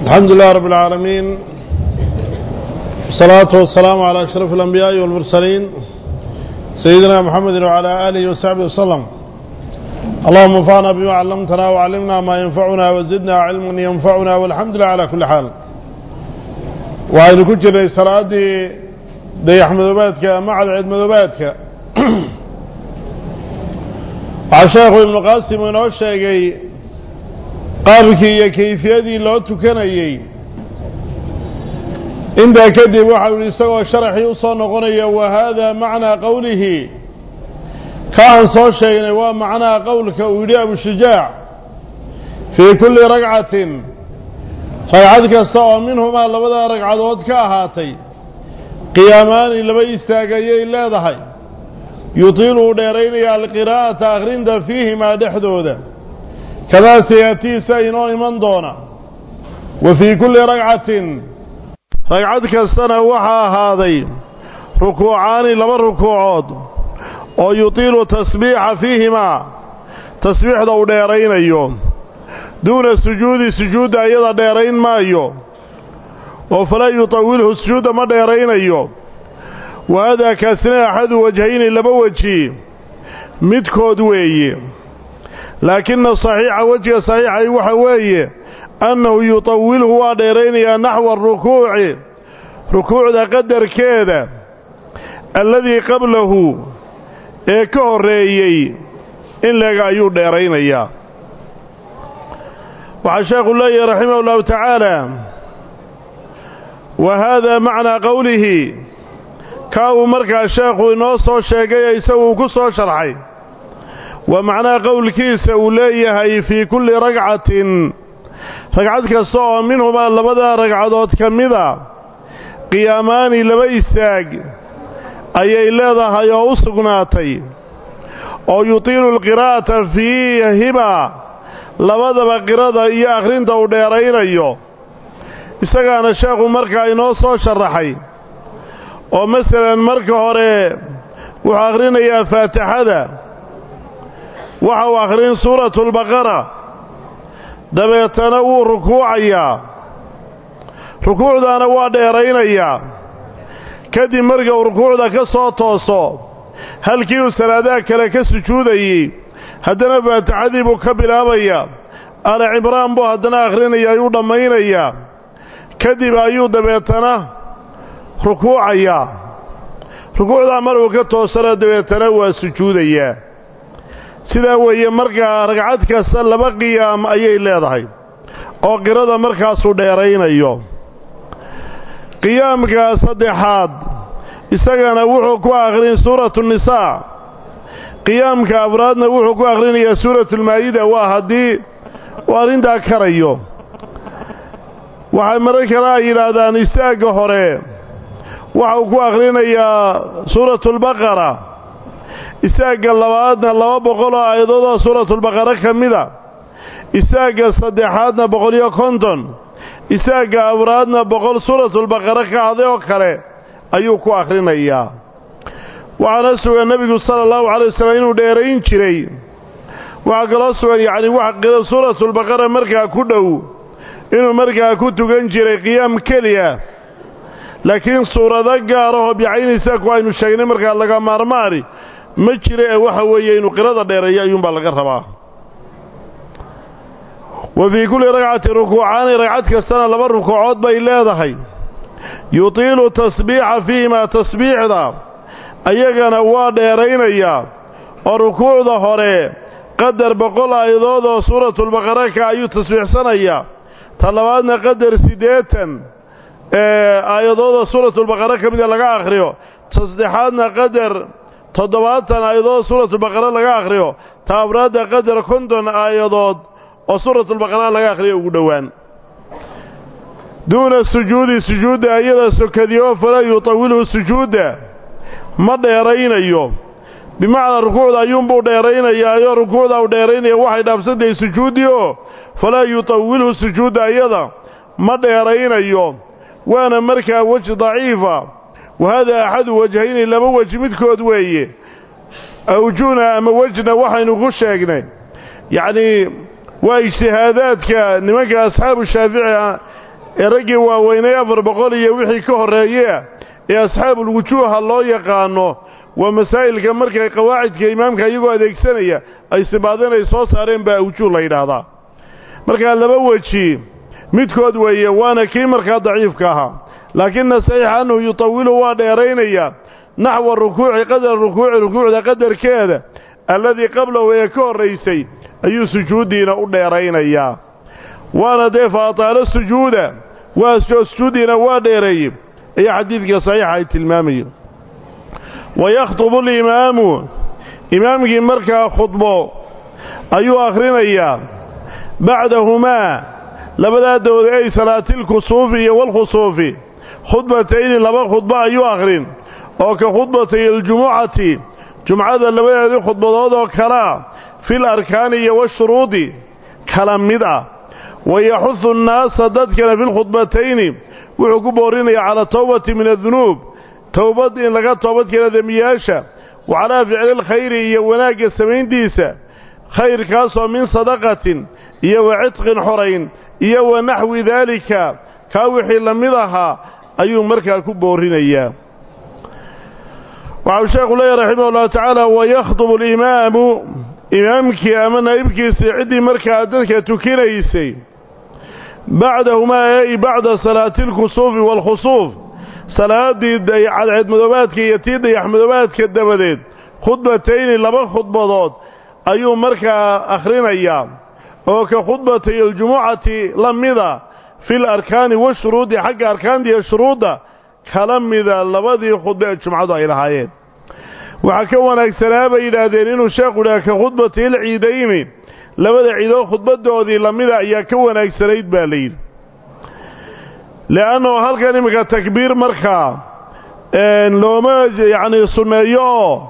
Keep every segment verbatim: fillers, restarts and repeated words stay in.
الحمد لله رب العالمين، والصلاة والسلام على أشرف الأنبياء والمرسلين سيدنا محمد وعلى آله وصحبه وسلم. اللهم انفعنا بما علمتنا وعلمنا ما ينفعنا وزدنا علما ينفعنا، والحمد لله على كل حال. وعين كجر إسراء دي دي أحمد باتك مع العيد مذباتك عشاق ابن قاسم ونوشاقي qaabkii iyo kayfiyadii loo tukanayay inta kadib waxa uu isagoo sharaxii u soo noqonaya wa hada macna qawlihi kaan soo sheegnay waa macna qawlka uu yiri Abu Shujaa fi kulli rag'atin rag'ad kasta oo minhuma labada rag'adood ka ahaatay qiyaamaani laba istaagayay leedahay yutiilu dheeraynaya alqiraa'ata akhrinda fiihima dhexdooda كما سيأتي سينو إيمان دونا. وفي كل ركعة ركعتك السنة وحا هذه ركوعان لما ركوعات ويطيل تسبيح فيهما تسبيح دو ديرين اليوم دون السجود سجود أيضا ديرين ما اليوم وفلا يطوله السجود ما ديرين اليوم. وهذا كسنة أحد وجهين لبوجه متكود ويه، لكن الصحيح وجه صحيح وحويه أنه يطوله وديرين نحو الركوع ركوع ذا قدر كذا الذي قبله إكوريي إن لقى يديرين إياه. وعشاق الله رحمه الله تعالى وهذا معنى قوله كاو مركع الشيخ ونوصو الشيخي يسوي قصة شرحي. ومعنى قول كيس أوليه في كل ركعة ركعتك الصوم منهما لبدا ركعات كمذا قيامان لبيساق أي إلا هيا أصقناتي أو يطيل القراءة فيهما لبدا بقراءة إيا آخرين دو ديرين أيو إستقان الشيخ مركع إنوصو شرحي. ومثلا مركع هوري وآخرين إيا فاتحة وحو آخرين سورة البقرة دبيتنو ركوعيا ركوع دانا واديرينيا كدي مرقا وركوع دا كسو توسو هل كيو سلادا كلا كسجودي هدنا فاتحدي بو كبلابيا على عمران بو هدنا آخرين يو دمينيا كدي بايو دبيتنا ركوعيا ركوع دا مرقا كتوسر دبيتنو وسجوديا. sidaa weeye markaa ragcad kasta laba qiyaam ayay leedahay oo qirada markaas u dheeraynayo. qiyaamka saddexaad isagana wuxuu ku akhrin suuratu nisaa, qiyaamka afraadna wuxuu ku akhrinayaa suuratu maa'ida waa haddii uu arrintaa karayo. waxay mararka kale ay yidhaahdaan istaaga hore waxuu ku akhrinayaa suuratu albaqara, isaaga labaadna laba boqol oo aayadood oo suuratul baqara kamida, isaaga saddexaadna boqol iyo konton, isaaga afraadna boqol suuratul baqara ka haday oo kale ayuu ku akhrinayaa. waxaana sugan nabigu sallallahu alayhi wasallam inuu dheerayn jiray. waxa kaloo sugan yani wax qira suuratul baqara markaa ku dhow inuu markaa ku tugan jiray qiyaam keliya, laakiin suurada gaar ah oo bicaynaysa ku aynu sheegnay markaa laga maarmaari ma jira ee waxa weeye inuu qirada dheereeyo ayuun baa laga rabaa. wa fi kulli rag'ati ruku'an rag'ad kastana laba rukuucood bay leedahay yutiilu tasbiixa fiima tasbiixda ayagana waa dheeraynaya oo rukuucda hore qadar boqol aayadood oo suuratul baqara ka ayuu tasbiixsanaya, talabaadna qadar sideetan ee aayadood oo suuratul baqara ka mid laga akhriyo, saddexaadna qadar toddobaatan aayadood suuratul baqara laga akhriyo, taabaraada qadar konton aayadood oo suuratul baqara laga akhriyo ugu dhawaan. duuna sujuudi sujuuda ayada sokadiyo fala yutawilu sujuuda ma dheeraynayo, bimacnaa rukuucda ayuunbuu dheeraynayaa iyo rukuucda uu dheeraynaya waxay dhaafsantahay sujuudiyo falaa yutawilu sujuuda ayada ma dheeraynayo, waana markaa wajh daciifa. وهذا أحد وجهين لما وجه مدكود ويه أوجونا أما وجهنا وحين غشاقنا يعني واجتهاداتك نمك أصحاب الشافعي ee raggii waaweynay afar boqol iyo wixii ka horreeye ee asxaabul wujuuha loo yaqaano waa masaa'ilka markay qawaacidka imaamka iyagoo adeegsanaya ay sibaadeen ay soo saareen baa wujuuh la yidhaahdaa markaa laba weji midkood weeye waana kii markaa daciifka ahaa laakina saxiixa annahu yutawilu waa dheeraynaya naxwa rukuuci qadar rukuuci rukuucda qadarkeeda alladii qablahu ee ka horraysay ayuu sujuuddiina u dheeraynayaa waana dee fa ataala sujuuda waa sujuuddiina waa dheereeyey ayaa xadiidka saxiixa ay tilmaamayo wayakhtubu alimaamu imaamkii markaa khudbo ayuu akhrinayaa bacdahumaa labadaa dawda ay salaatilkusuufi iyo walkhusuufi khudbatayni laba khudbo ayuu akhrin oo ka khudbatay aljumucati jumcada labadeedii khudbadood oo kalea fil arkaani iyo washuruudi kala mid ah wayaxudu annaasa dadkana filkhudbatayni wuxuu ku boorinayaa calaa tawbati min adunuub towbad in laga toobadkeena dembiyaasha wa calaa ficli alkhayri iyo wanaagga samayntiisa khayrkaasoo min sadaqatin iyo wa cidqin xorayn iyo wa naxwi daalika kaa wixii la mid ahaa ayuu markaa ku boorinayaa waxau sheekhu leeyahy raximah ullahu tacaala wayakhdubu alimaamu imaamkii ama naa'ibkiisii ciddii markaa dadka tukinaysay bacdahumaa ay bacda salaati alkusuufi waalkhusuuf salaaddii cadceedmadoobaadka iyo tii dayaxmadoobaadka dabadeed khudbatayni laba khudbadood ayuu markaa akhrinayaa oo ka khudbatay aljumucati la mida fil arkaani washuruudi xagga arkaanta iyo shuruudda kala mida labadii khudba ee jumcadu ay lahaayeen waxaa ka wanaagsanaa bay yidhaahdeen inuu sheekhu idhaha ka khudbatay alciidayni labada ciidood khudbadoodii lamida ayaa ka wanaagsanayd baa la yidhi le'annahu halkan iminka takbiir markaa looma yacni sunneeyo oo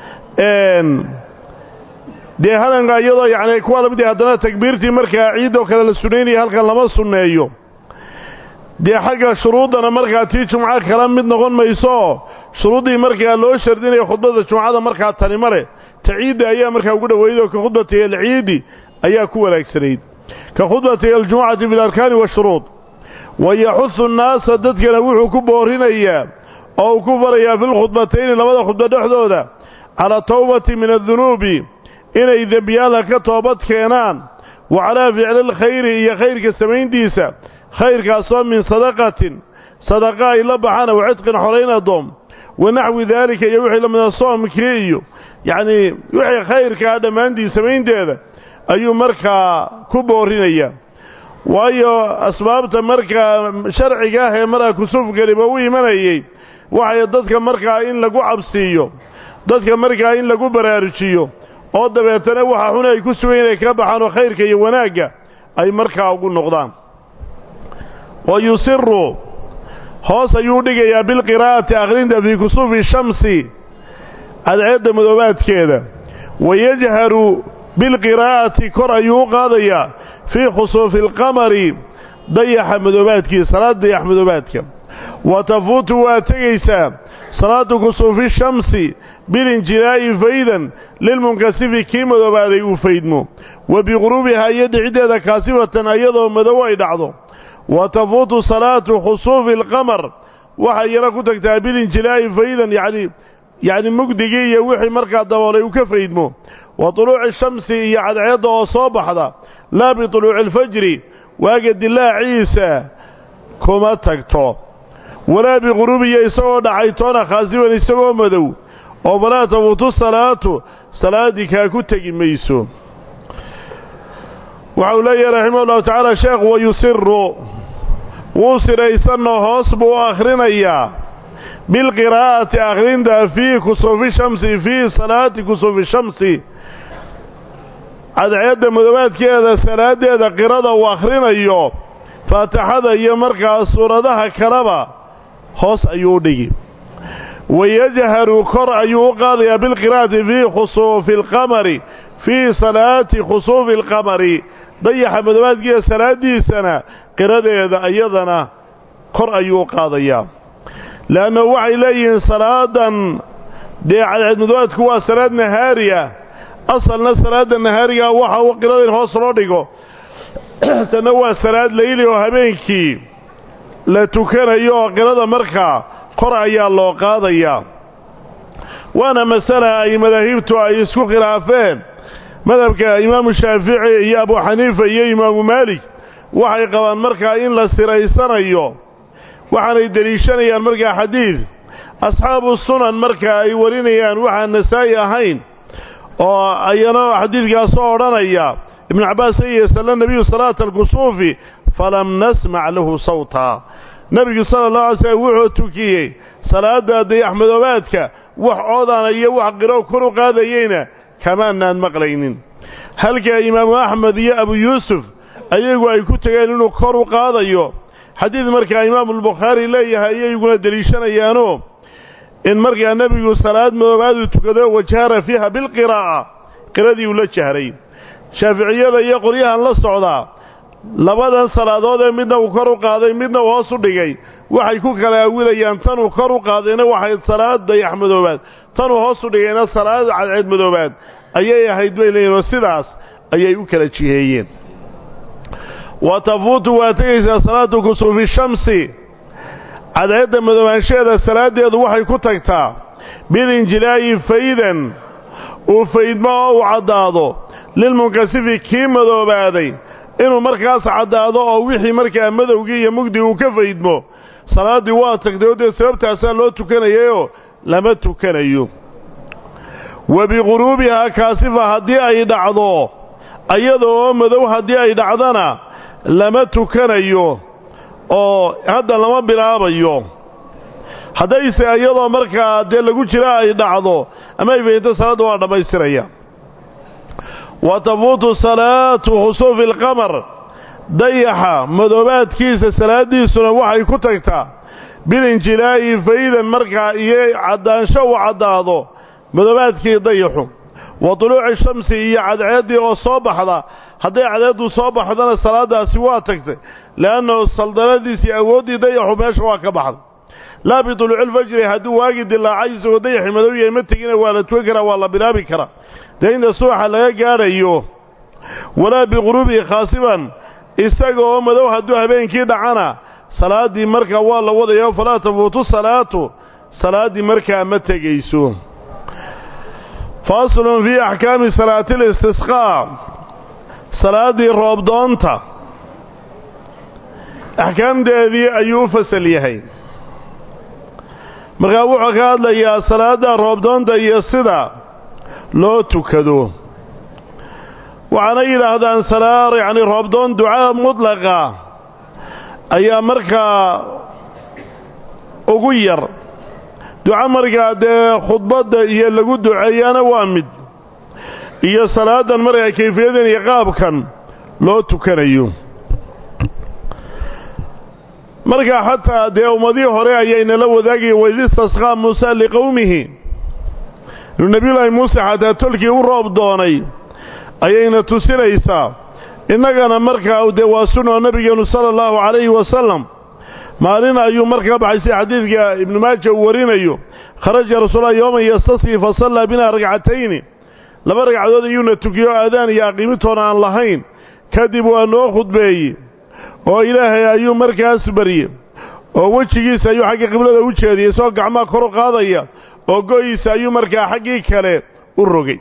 dee hadanka iyadoo yacni kuwa lamid haddana takbiirtii markaa ciidoo kale la sunaynaya halkan lama sunneeyo dee xagga shuruuddana markaa tii jumco kala mid noqon mayso shuruuddii markaa loo shardinaya khudbadda jumcada markaa tani male ta ciidda ayaa markaa ugu dhoweyd oo ka khudbatay alciidi ayaa ku wanaagsanayd ka khudbatay aljumucati bilarkaani washuruud wayaxudu annaasa dadkana wuxuu ku boorinayaa oo uu ku farayaa filkhudbatayni labada khudba dhexdooda calaa tawbati min adunuubi inay dembiyaala ka toobad keenaan wa calaa ficli alkhayri iyo khayrka samayntiisa khayrkaasoo min sadaqatin sadaqa ay la baxaan wa cidqin xorayn addoom wa naxwi daalika iyo wixii la mida soomkii iyo yacnii wixii khayrkaa dhammaantii samaynteeda ayuu markaa ku boorinayaa waayo asbaabta markaa sharciga ah ee markaa kusuufgeliba u imanayay waxay dadka markaa in lagu cabsiiyo dadka markaa in lagu baraarujiyo oo dabeetana waxa xun ay ku sugan inay ka baxaan oo khayrka iyo wanaagga ay markaa ugu noqdaan wa yusiru hoos ayuu dhigayaa bilqiraa'ati akhrinta fii kusuufi shamsi cadceedda madoobaadkeeda wayajharu bilqiraa'ati kor ayuu u qaadayaa fii khusuufi alqamari dayaxa madoobaadkiisa salaad dayax madoobaadka wa tafuutu waa tegaysaa salaatu kusuufi shamsi bilinjilaa'i faydan lilmunkasifi kii madoobaaday uu faydmo wa biquruubihaa iyo dhiciddeeda kaasifatan ayadoo madow ay dhacdo wa tafuutu salaatu khusuufi alqamar waxay yana ku tagtaa bilinjilaa'i faydan yacni yacni mugdigii iyo wixii markaa daboolay uu ka faydmo wa tuluuci shamsi iyo cadceedda oo soo baxda laa bituluuci alfajri waaga dilaaciisa kuma tagto walaa biquruubiya isagoo dhacaytoona khaasifan isagoo madow oo falaa tafuutu salaatu salaaddii kaa ku tegi mayso waxa uu leeyahay raximah ullahu tacaala sheekh wayusiru wuu siraysanoo hoos buu u akhrinayaa bilqiraa'ati akhrinta fii kusuufi shamsi fii salaati kusuufi shamsi cadceedda madoobaadkeeda salaaddeeda qirada uu akhrinayo faatixada iyo markaa suuradaha kaleba hoos ayuu u dhigi wayajharu kor ayuu u qaadayaa bilqiraa'ati fii khusuufi alqamari fii salaati khusuufi alqamari dayaxa madoobaadkiisa salaaddiisana qiradeeda iyadana kor ayuu u qaadayaa le'annahu waxay leeyihiin salaadan dee cadceed madoobaadku waa salaad nahaari ah asalna salaadda nahaarigaa waxa uu qirada in hoos loo dhigo tanna waa salaad layli oo habeenkii la tukanayo qirada markaa kor ayaa loo qaadayaa waana masala ay madaahibtu ay isku khilaafeen madhabka imaamu shaafici iyo abu xaniifa iyo imaamu maalik waxay qabaan markaa in la siraysanayo waxaanay daliishanayaan markaa xadiid asxaabu sunan markaa ay warinayaan waxaan nasaa'i ahayn oo ayana xadiidkaas oo odhanaya ibnu cabbaas iyo salla nabiyu salaata alkusuufi falam nasmac lahu sawta nabigu sala allahu alay slam wuxuu tukiyey salaada dayaxmadoobaadka wax oodana iyo wax qiro kor u qaadayeyna kamaanaan maqlaynin halka imaamu axmed iyo abu yuusuf ayagu ay ku tageen inuu kor u qaadayo xadiid markaa imaamu albukhaari leeyahay iyaguna daliishanayaanoo in markaa nebigu salaad madoobaadu tukado wajahara fiiha bilqiraa'a qiradii uu la jahray shaaficiyada iyo qoryahan la socdaa labadan salaadood ee midna uu kor u qaaday midna uu hoos u dhigay waxay ku kala awilayaan tanuu kor u qaadayna waxay salaad dayax madoobaad tanuu hoos u dhigayna salaad cadceed madoobaad ayay ahayd bay leeyihin oo sidaas ayay u kala jiheeyeen wa tafuutu waa tegaysaa salaatu kusuufi shamsi cadceedda madoobaansheeda salaadeedu waxay ku tagtaa bilinjilaa'i faydan uu faydmo oo uu caddaado lilmunkasifi kii madoobaaday inuu markaas caddaado oo wixii markaa madowgii iyo mugdi uu ka faydmo salaaddii waa tagtay oo dee sababtaasaa loo tukanayayoo lama tukanayo wa biquruubihaa kaasifa haddii ay dhacdo ayadoo madow haddii ay dhacdana lama tukanayo oo hadda lama bilaabayo haddayse iyadoo markaa dee lagu jira ay dhacdo ama ay faydto salaadda waa dhammaystiraya wa tafuutu salaatu khusuufi alqamar dayaxa madoobaadkiisa salaadiisuna waxay ku tagtaa bilinjilaa'i faydan markaa iyo caddaansho uu caddaado madoobaadkii dayaxu wa tuluuci shamsi iyo cadceeddii oo soo baxda hadday cadceeddu soo baxdana salaaddaasi waa tagtay le'annahu saldanadiisii awooddii dayaxu meesha waa ka baxday laa bituluuci lfajri hadduu waagi dilaacay isagoo dayaxi madow yahay ma tegina waa la tukan karaa waa la bilaabi karaa dee inta subaxa laga gaadhayo walaa biquruubihi khaasiban isaga oo madow hadduu habeenkii dhacana salaaddii markaa waa la wadayaa falaa tafuutu salaatu salaaddii markaa ma tegayso faslun fii axkaami salaati listisqaa salaaddii roobdoonta axkaamteedii ayuu u fasal yahay markaa wuxuu ka hadlayaa salaadda roobdoonta iyo sida loo tukado waxaana yidhaahdaan salaar yacni roobdoon ducaa mudlaqa ayaa markaa ugu yar duca markaa dee khudbadda iyo lagu duceeyaana waa mid iyo salaadan markaa kayfiyadan iyo qaabkan loo tukanayo markaa xataa dee ummadii hore ayaynala wadaagaya waidistasqaa muusa liqowmihi inuu nebiyullaahi muuse xataa tolkii u roob doonay ayayna tusinaysaa innagana markaa dee waa sunoo nebigeennu sala allahu calayhi wasalam maalin ayuu markaa baxay sida xadiidka ibnu maaja uu warinayo kharaja rasuulullah yowman yastasqii fa sallaa binaa ragcatayni laba ragcadood ayuuna tukiyo aadaan iyo aqiimitoona aan lahayn kadib waa noo khudbeeyey oo ilaahay ayuu markaas baryey oo wejigiisa ayuu xagga qiblada u jeediyey isagoo gacmaha kor u qaadaya oo go'iisa ayuu markaa xaggii kale u rogay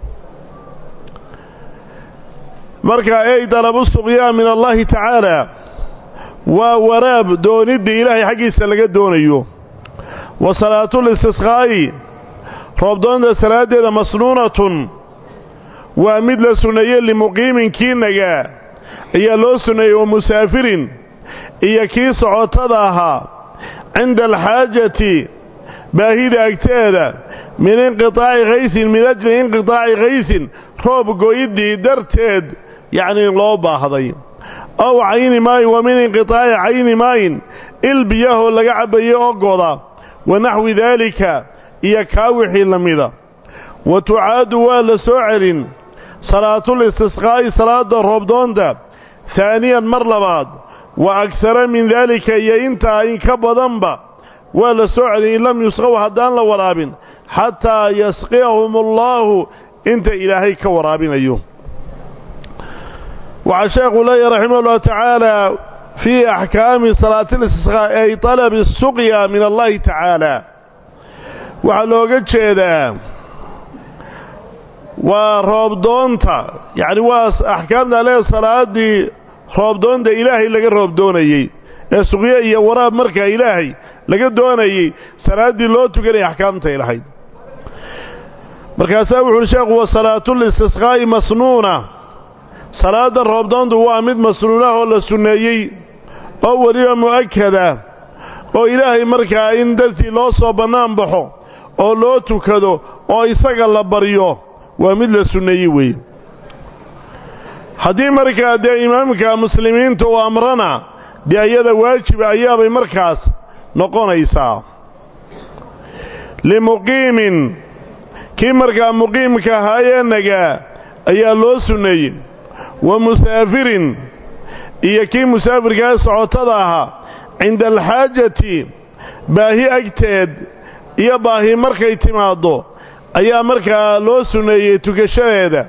markaa ey dalabu suqyaa min allaahi tacaala waa waraab dooniddii ilaahay xaggiisa laga doonayo wa salaatulistisqaa'i roobdoonta salaaddeeda masnuunatun waa mid la sunneeyey limuqiimin kii nagaa ayaa loo sunneeyey wa musaafirin iyo kii socotada ahaa cinda alxaajati baahida agteeda min inqitaaci kaysin min ajli inqitaaci kaysin roob go'iddii darteed yacnii loo baahday ow cayni maayin wa min inqitaaci cayni maayin il biyahoo laga cabbaye oo goda wa naxwi daalika iyo kaa wixii la mida wa tucaadu waa la soo celin salaatulistisqaa'i salaadda roobdoonta haaniyan mar labaad wa agsara min daalika iyo intaa in ka badanba waa la soo celin in lam yusqow haddaan la waraabin xataa yasqiyahum allaahu inta ilaahay ka waraabinayo waxaa sheekhu leeyahy raximah ullahu tacaala في أحكام صلاة الاستسقاء أي طلب السقيا من الله تعالى وعلى جدا وروب دونتا يعني واس أحكامنا عليه صلاة دي روب دون ده إلهي لقى روب دوني السقيا هي وراء مركة إلهي لقى دوني صلاة دي لو تقري أحكامته إلهي مركة سابح الشيخ وصلاة الاستسقاء مصنونة صلاة الروب دون ده هو أمد مصنونة ولا سنيي أولية مؤكدة oo ilaahay markaa in dartii loo soo bannaan baxo oo loo tukado oo isaga la baryo waa mid la sunneeyey weeye haddii markaa dee imaamka muslimiinta uu amrana dee ayada waajiba ayaabay markaas noqonaysaa limuqiimin kii markaa muqiimka ahaayee nagaa ayaa loo sunneeyey wa musaafirin iyo kii musaafirkaa socotada ahaa cinda alxaajati baahi agteed iyo baahi markay timaaddo ayaa markaa loo sunneeyey tukashadeeda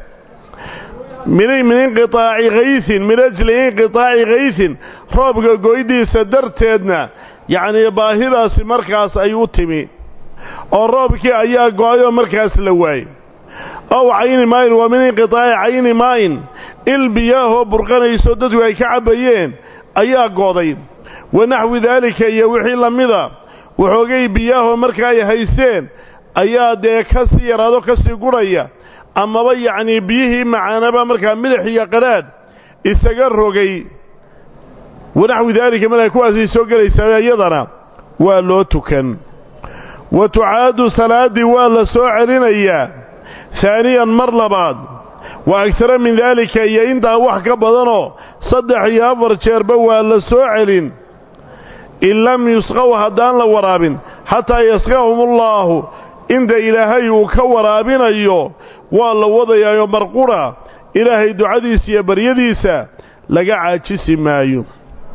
min inqitaaci kaysin min ajli inqitaaci kaysin roobka goydiisa darteedna yacnii baahidaasi markaas ay u timi oo roobkii ayaa go-ayoo markaas la waayey ow cayni maayin waa min inqitaaci cayni maayin il biyaahoo burqanayso dadku ay ka cabbayeen ayaa gooday wanaxwi daalika iyo wixii la mida waxoogay biyaahoo markaa ay haysteen ayaa dee ka sii yaraado ka sii gurhaya amaba yacnii biyihii macaanaba markaa milix iyo qadhaadh isaga rogay wanaxwi daalika markaa kuwaasay soo gelaysaa iyadana waa loo tukan wa tucaadu salaaddii waa la soo celinayaa haaniyan mar labaad wa agsara min daalika iyo intaa wax ka badanoo saddex iyo afar jeerba waa la soo celin in lam yusqow haddaan la waraabin xataa yasqahumullaahu inta ilaahay uu ka waraabinayo waa la wadayaayo marqura ilaahay ducadiisa iyo baryadiisa laga caajisi maayo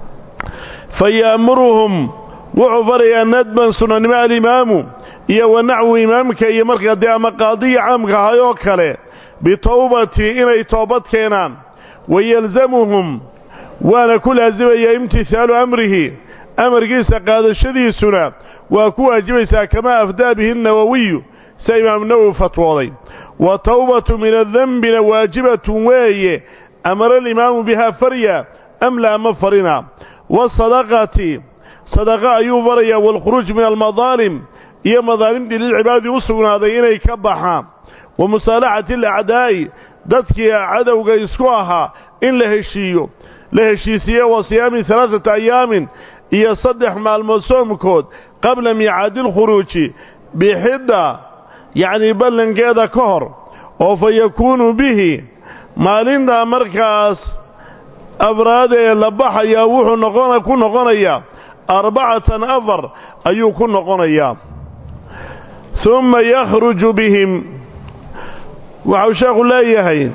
fa ya'muruhum wuxuu farayaa nadban sunanimo alimaamu iyo wanaxwu imaamka iyo markaa dee ama qaadiya caamka ahayoo kale bitawbati inay toobad keenaan wayalzamuhum waana ku laasimayaa imtisaalu amrihi amarkiisa qaadashadiisuna waa ku waajibaysaa kamaa afdaa bihi nawowiyu sida imaam nawowi fatwooday wa tawbatu min adembina waajibatun weeye amara alimaamu bihaa farya am laa ma farina waasadaqati sadaqa ayuu farayaa waalkhuruuj min almadaalim iyo madaalimtii lilcibaadii u sugnaaday inay ka baxaan wa musaalaxati alacdaa'i dadkii cadowga isku ahaa in la heshiiyo la heshiisiye wa siyaami halaaثata ayaamin iyo saddex maalmood soomkood qabla miicaadi alkhuruuji bixidda yacnii ballankeeda ka hor oo fa yakuunu bihi maalintaa markaas afraadee la baxayaa wuxuu noqon ku noqonayaa arbacatan afar ayuu ku noqonayaa humma yakhruju bihim waxau sheekhu leeyahay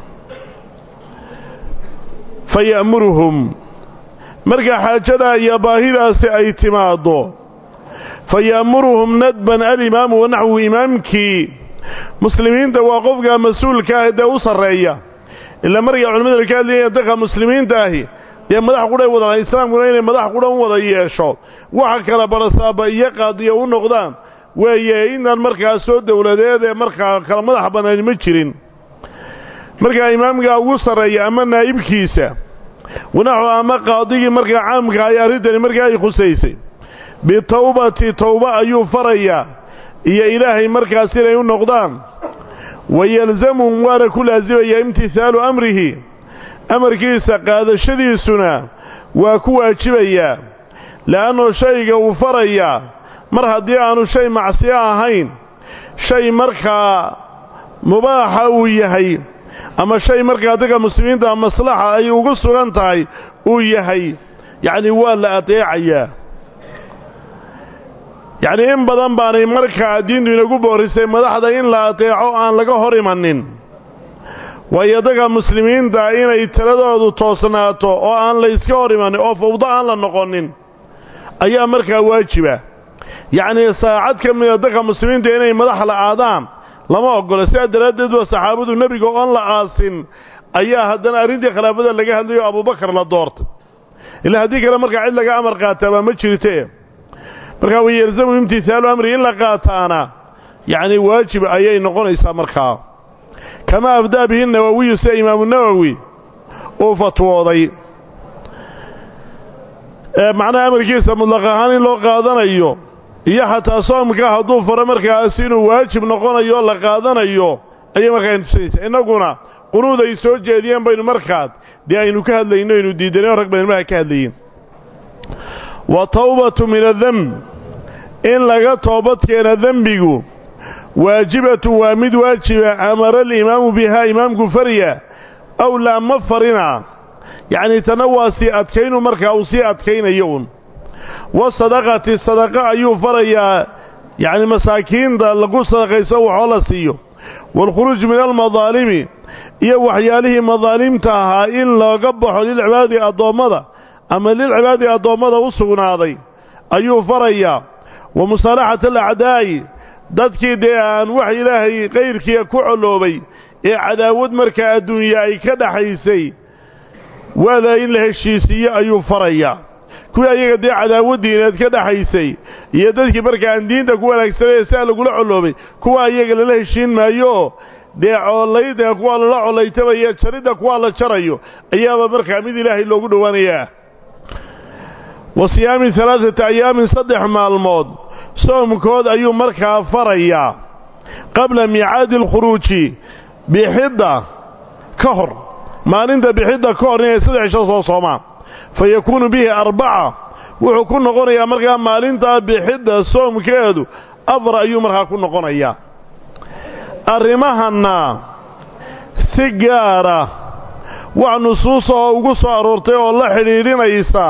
fa ya'muruhum marka xaajadaa iyo baahidaasi ay timaaddo fa ya'muruhum nadban alimaamu wanaxwu imaamkii muslimiinta waa qofka mas-uulka ah dee u sarreeya ilaa markay culimmadu ka hadlayeen dadka muslimiinta ahi dee madax qudhay wadaan islaamkuna inay madax qudhan wada yeesho waxa kala barasaaba iyo qaadiya u noqdaan weeye inaan markaa soo dowladeed ee markaa kala madax bannaan ma jirin markaa imaamka ugu sarreeya ama naa'ibkiisa wanaxu ama qaadigii markaa caamka ay arrintani markaa ay khusaysay bitawbati tawba ayuu farayaa iyo ilaahay markaas inay u noqdaan wayalzamuhum waana ku laasimayaa imtisaalu amrihi amarkiisa qaadashadiisuna waa ku waajibayaa le'annoo shayga uu farayaa mar haddii aanu shay macsiyo ahayn shay markaa mubaaxa uu yahay ama shay markaa dadka muslimiinta maslaxa ay ugu sugan tahay uu yahay yacni waa la adeecayaa yacnii in badan baanay markaa diintu inagu boorisay madaxda in la adeeco aan laga hor imanin waayo dadka muslimiinta inay taladoodu toosnaato oo aan la iska hor imanin oo fawdo aan la noqonin ayaa markaa waajiba yacnii saacad ka mida dadka muslimiinta inay madax la aadaan lama ogolo sidaa daraaddeed waa saxaabadu nebiga oon la aasin ayaa haddana arrintii khilaafada laga hadlayo abubakar la doortay إلا هذيك لما مركا عيد لك أمر قاتبا ما جريته مركا ويلزم امتثال أمري إلا قاتانا يعني واجب أيين نقول إسا مركا كما أفدى به النووي سي إمام النووي وفتوضي معنى أمر كيسا مطلقهان لو قادنا أيو إيا حتى صومك هدو فرمركا أسينو واجب نقول أيو لقادنا أيو أي مركا انتسيسا إنقونا قنود يسوء جاديان بين مركات دي أينو كهد لينو ينو ديدانيو رقبين ما كهد لين وطوبة من الذنب إن لغا توبت كان ذنبه واجبة وامد واجبة أمر الإمام بها إمام كفرية أو لا مفرنا يعني تنوى سيئتكين مركا أو سيئتكين يوم والصدقة الصدقة أيو فريا يعني مساكين دا لقو صدقة يسوي حولسيو والخروج من المظالم iyo waxyaalihi madaalimtaha in looga baxo lilcibaadi adoomada ama lilcibaadi adoomada u sugnaaday ayuu faraya wa musalahat al-a'daai dadkii de aan wax ilaahay qeyrkiisa ku coloobay ee cadaawad marka adduunyo ay ka dhaxaysay wala in la heshiisiyo ayuu faraya kuwa ayaga de cadaawadiineed ka dhaxaysay iyo dadkii marka aan diinta ku wanaagsanay si lagu coloobay kuwa ayaga la heshiin maayo dee coolayda kuwa la coolaytabaya jarida kuwa la jarayo ayaaba markaa mid ilaahay loogu dhawaanayaa wasiyaami thalathata ayaamin saddex maalmood soomkood ayuu markaa faraya qabla miicaadi alkhuruuji bixidda ka hor maalinta bixidda ka hor inay saddex isha soo soomaan fayakuunu bihi arbaca wuxuu ku noqonayaa markaa maalinta bixidda soomkeedu afar ayuu markaa ku noqonayaa arrimahana si gaara wax nusuus oo ugu soo aroortay oo la xidhiidhinaysa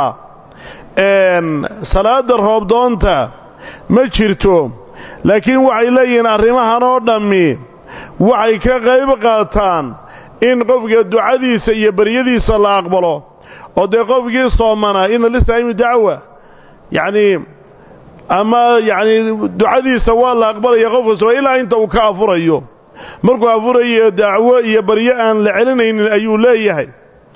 een salaada roobdoonta ma jirto laakiin waxay leeyihiin arrimahan oo dhammi waxay ka qayb qaataan in qofka ducadiisa iyo baryadiisa la aqbalo oo de qofkii soomana in la saayimi dacwa yani ama yani ducadiisa waa la aqbalaya qofka soo ilaa inta uu ka afurayo markuu afurayo dacwo iyo baryo aan la celinaynin ayuu leeyahay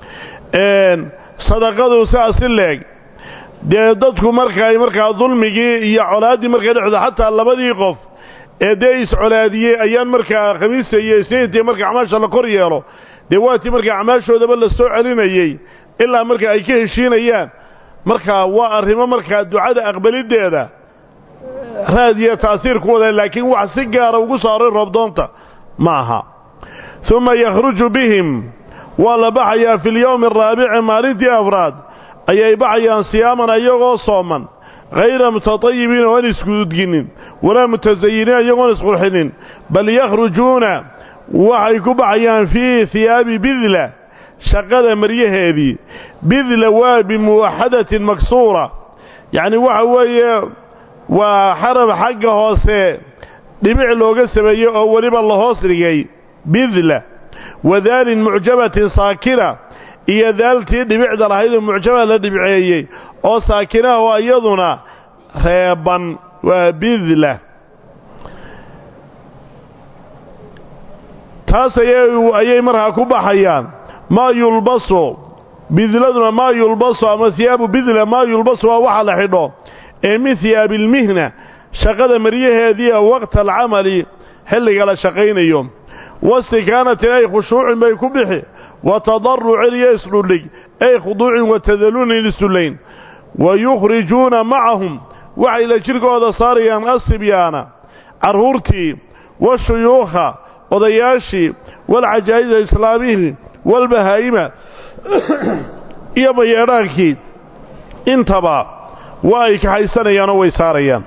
een sadaqadu saas leeg de dadku markay markaa dulmigii iyo colaadii markay dhexdo xataa labadii qof ee deys colaadiyay ayaan markaa khamiis iyo isniintii markaa amaasha la kor yeelo de waati markaa amaashoodaba la soo celinayay ilaa markaa ay ka heshiinayaan markaa waa arrimo markaa ducada aqbalideeda raadiya taasiir ku wada laakiin wax si gaar ah ugu saaray roobdoonta maaha thumma yakhruju bihim wala baxaya fi al-yawm ar-rabi' maalintii afraad ayay baxayaan siyaaman ayagoo sooman غير متطيبين ونسكودجين ولا متزينين ayagoo isqurxinin bal yakhrujuna waxay ku baxayaan fi thiyaabi bidla shaqada maryaheedii bidla waa bimuwahadatin maksura yani waxa weeye waa xarab xagga hoose dhibic looga sameeyo oo waliba la hoos dhigay bidla wadaalin mu'jabatin saakira iyo daaltii dhibicda lahayd mu'jaba la dhibceeyay oo saakina oo iyaduna reeban waa bidla taas ayay markaa ku baxayaan ma yulbaso bidladuna ma yulbaso ama thiyaabu bidla ma yulbaso waa waxa la xidho ee min thiyaabil mihna shaqada maryaheedii waqta al-amali xilliga la shaqeynayo wastikaanati ay khushuucin bay ku bixi wa tadarruc yaslulig ay khuduucin wa tadallun lisulayn wa yukhrijuna ma'ahum wa ila jirkooda saariyaan asbiyaana arhurti wa shuyuukha odayaashii wal ajaayid islaamihi wal bahaayima iyo bayeeraankii intaba way ka haysanayaan oo way saarayaan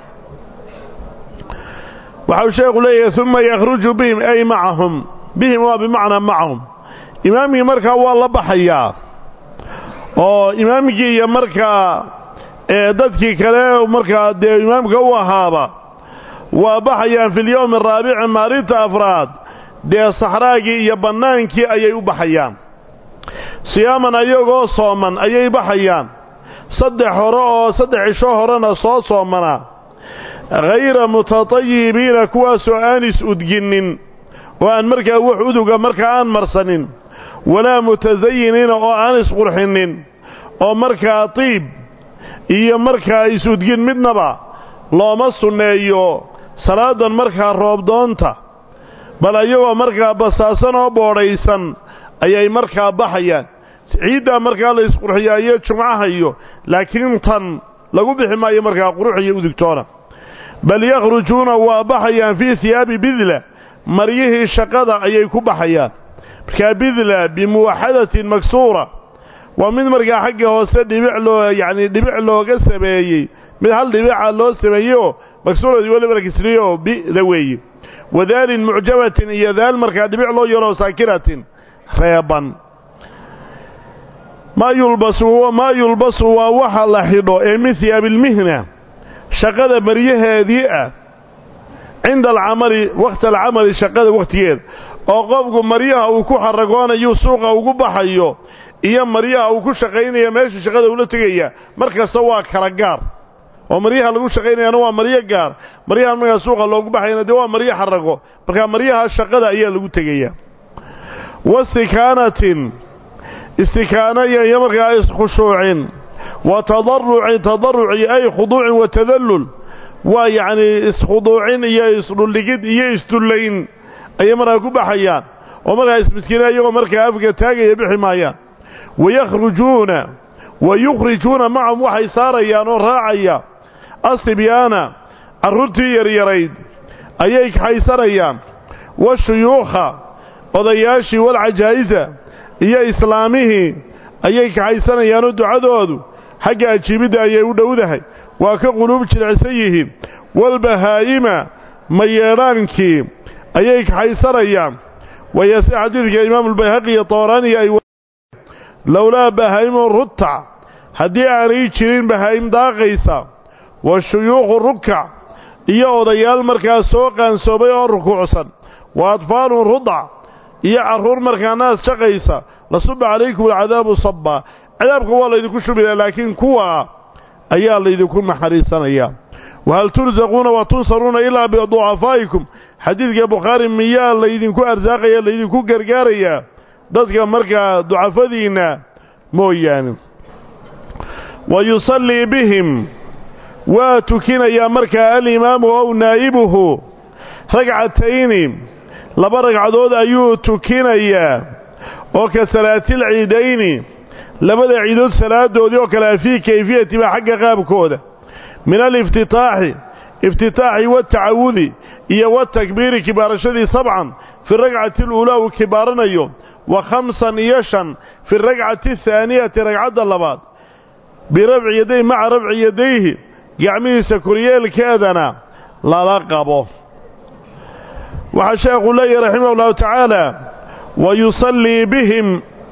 waxa sheekhu leeyahay thumma yakhruju bihim ay ma'ahum bihim wa bimaana ma'ahum imaamii markaa waa la baxayaa oo imaamkii iyo markaa ee dadkii kale markaa de imaamka u ahaaba waa baxayaan fil yawm ar-rabi' maalinta afraad de saxraagii iyo banaankii ayay u baxayaan siyaaman ayagoo sooman ayay baxayaan saddex hore oo saddex isho horena soo soomana غير متطيبين كواسو آنس أدجنين وأن مركا وحودك مركا آن مرسنين ولا متزينين أو آنس قرحنين oo markaa tiib iyo markaa isudgin midnaba looma sunneeyo salaadan markaa roobdoonta bal ayagoo markaa basaasan oo boodhaysan ayay markaa baxayaan ciiddaa markaa la isqurxiyaa iyo jumcaha iyo laakiin tan lagu bixi maayo markaa qurux iyo udugtoona bal yakhrujuuna waa baxayaan fii hiyaabi bidla maryihii shaqada ayay ku baxayaan markaa bidla bimuwaxadatin maksuura waa mid markaa xagga hoose dhibic loo yacni dhibic looga sameeyey mid hal dhibica loo sameeyo maksuuradii weliba la kisriyo bida weeye wadaalin mucjabatin iyo daal markaa dhibic loo yaro saakiratin reeban maa yulbasu maa yulbasu waa waxa la xidho ee min hiyaabilmihna shaqada maryaheedii ah cinda alcamali waqti alcamali shaqada waqtigeeda oo qofku maryaha uu ku xaragoonayo suuqa ugu baxayo iyo maryaha uu ku shaqaynayo meesha shaqada ula tegaya markasta waa kala gaar oo maryaha lagu shaqaynayana waa maryo gaar maryaha markaa suuqa loogu baxayna dee waa maryo xarago markaa maryaha shaqada ayaa lagu tegaya wasikaanatin istikaana iyo markaa iskhushuucin wa tadarrucin tadarruci ay khuduucin wa tadallul waa yacni iskhuduucin iyo isdhuldhigid iyo isdullayn ayay markaa ku baxayaan oo markaa ismiskiina iyagoo markaa afka taagaya bixi maayaan wayakhrujuuna wa yukhrijuuna macahum waxay saarayaan oo raacaya asibyaana carruurtii yaryarayd ayay kaxaysanayaan washuyuukha odayaashii walcajaa'isa iyo islaamihii ayay kaxaysanayaanoo ducadoodu xagga ajiibidda ayay u dhowdahay waa ka quluub jilicsan yihiin walbahaa'ima mayeedhaankii ayay kaxaysanayaan wayase xadiidka imaamulbayhaqi iyo tooraniya ay lowlaa bahaa'imu rutac haddii aanay jirin bahaa'im daaqaysa wa shuyuukhu rukac iyo odayaal markaa soo qaansoobay oo rukuucsan wa atfaalun rudac iyo carruur markaa naas shaqaysa lasuba calaykum alcadaabu sabba cadaabka waa laydinku shubaya laakiin kuwa ayaa laydinku naxariisanayaa wahal tursaquuna wa tunsaruuna ilaa biducafaa'ikum xadiidka bukhaari miyaa laydinku arsaaqaya laydinku gargaarayaa dadka markaa ducafadiinna mooyaane wa yusallii bihim waa tukinayaa markaa alimaamu ow naa'ibuhu ragcatayni laba ragcadood ayuu tukinayaa oo ka salaatil ciidayni labada ciidood salaadoodii oo kale fii kayfiyati baa xagga qaabkooda min aliftitaaxi iftitaaxi watacawudi iyo watakbiiri kibaarashadii sabcan fi ragcati aluulaa uu kibaaranayo wa khamsan iyo shan fi ragcati ahaaniyati ragcadda labaad birafci yaday maca rafci yadayhi gacmihiisa koryeelkeedana lala qabo waxaa sheekhu leeyahy raximah ullahu tacaala wa yusallii bihim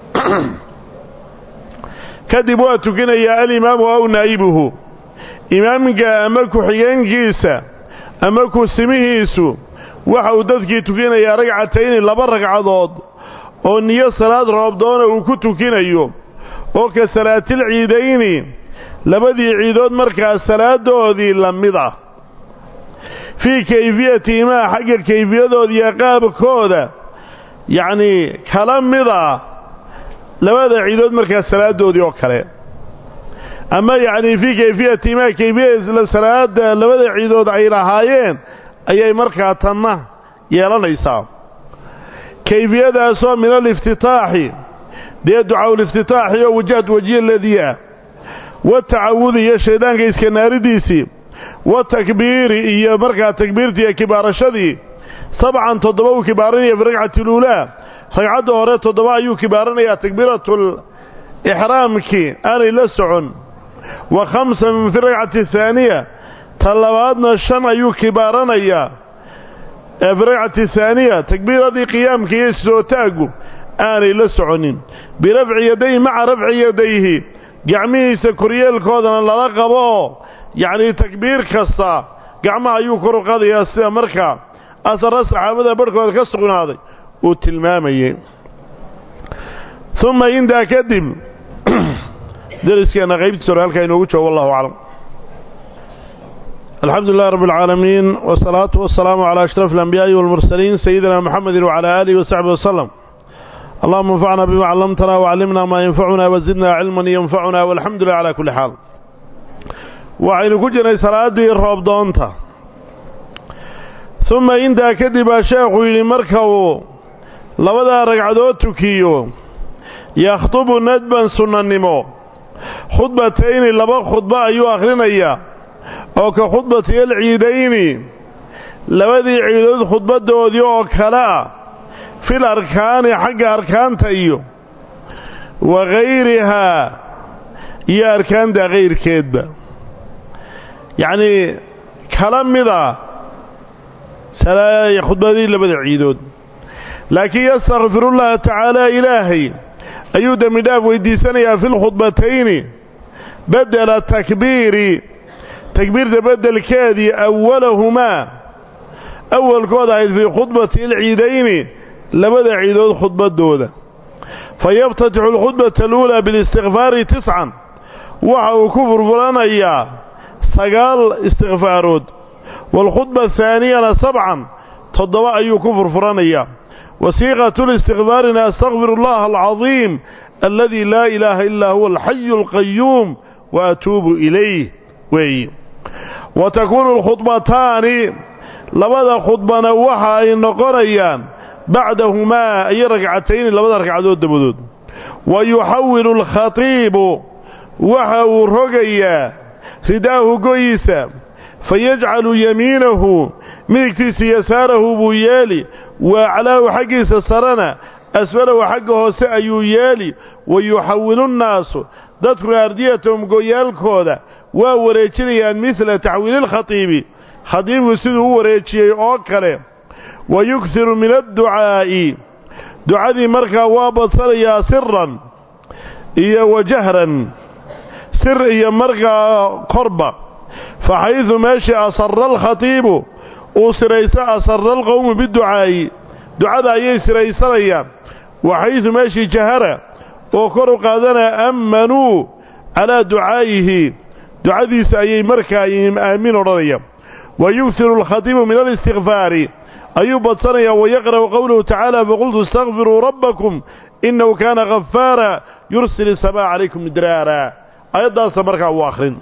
kadib waa tukinayaa alimaamu aw naa'ibuhu imaamka ama ku-xigeenkiisa ama ku-simihiisu waxa uu dadkii tukinayaa ragcatayni laba ragcadood oo niyo salaad roobdoona uu ku tukinayo oo ka salaatil ciidayni labadii ciidood markaa salaadoodii la mid ah fii kayfiyatihimaa xagga kayfiyadoodiiyo qaabkooda yacnii kala mid ah labada ciidood markaa salaadoodii oo kale ama yacnii fii kayfiyatihimaa kayfiyada salaada labada ciidood ay lahaayeen ayay markaa tanna yeelanaysaa kayfiyadaasoo min aliftitaaxi dee ducaaul-iftitaaxi oo wajahtu wajiya aladii ah watacawudi iyo shayddaanka iska naaridiisii watakbiiri iyo markaa takbiirtii iyo kibaarashadii sabcan toddoba uu kibaaranaya fi ragcati aluulaa ragcadda hore toddoba ayuu kibaaranayaa takbiiratul ixraamkii aanay la socon wa khamsan fi ragcati ahaaniya ta labaadna shan ayuu kibaaranayaa fi ragcati ahaaniya takbiiradii qiyaamka iyo soo taaggu aanay la soconin birafci yadayhi maca rafci yadayhi gacmihiisa koryeelkoodana lala qabo oo yacnii takbiir kasta gacmaha ayuu kor u qaadayaa sida markaa asarra saxaabada barhkooda ka sugnaaday uu tilmaamayey uma intaa kadib deriskeenna qaybtiisa hore halkaa inoogu joogo wallahu aclam alxamdu lilahi rabbi alcaalamiin wasalaatu wasalaamu calaa ashraf alambiyaai walmursaliin sayidina muxamedin wacalaa aalihi wasaxbihi wasalam اللهم انفعنا بما علمتنا وعلمنا ما ينفعنا وزدنا علما ينفعنا والحمد لله على كل حال. وعين كجنا سرادي الرب دونتا ثم إنت كذب شيخ لمركو لبدا رقعدو تكيو يخطب ندبا سنة النمو خطبتين لبا خطبة أيو آخرين أو كخطبة العيدين لبدي عيدود خطبة دوديو كلا في الأركان حق أركان تأيو وغيرها يا أركان دا غير كذب يعني كلام مذا سلا خطبة دي لبدي عيدود لكن يستغفر الله تعالى إلهي أيود مداب ويديسانيا في الخطبتين بدل التكبير تكبير ده بدل كادي أولهما أول كوضع في خطبة العيدين لبدأ عيدود خطبة دودة فيفتتح الخطبة الأولى بالاستغفار تسعا وعو كفر فرانيا سقال استغفارود والخطبة الثانية سبعا تضوى أي كفر فرانيا وصيغة الاستغفار أستغفر الله العظيم الذي لا إله إلا هو الحي القيوم وأتوب إليه وي. وتكون الخطبتان لبدا خطبة نوحا أي نقريان بعدهما أي ركعتين لبدا ركعتين دبدود ويحول الخطيب وحاو رقيا رداه قيسا فيجعل يمينه ميكتس يساره بويالي وعلاه حقه سرنا أسفله حقه سأيو يالي ويحول الناس ذكر أرديتهم قيال كودا ووريتشيان مثل تعويل الخطيب خطيب سيده وريتشي أوكله ويكثر من الدعاء دعاء ذي مركا وابصريا سرا إيا وجهرا سر إيا مركا قربا فحيث ماشي أصر الخطيب وسريسا أصر القوم بالدعاء دعاء أي سريسريا وحيث ماشي جهرا وكروا قادنا أمنوا على دعائه دعاء ذي سأيي مركا آمين رضيا ويكثر الخطيب من الاستغفار أيوب بطريا ويقرأ قوله تعالى فقلت استغفروا ربكم إنه كان غفارا يرسل السماء عليكم مدرارا أيضا سمركا وآخرين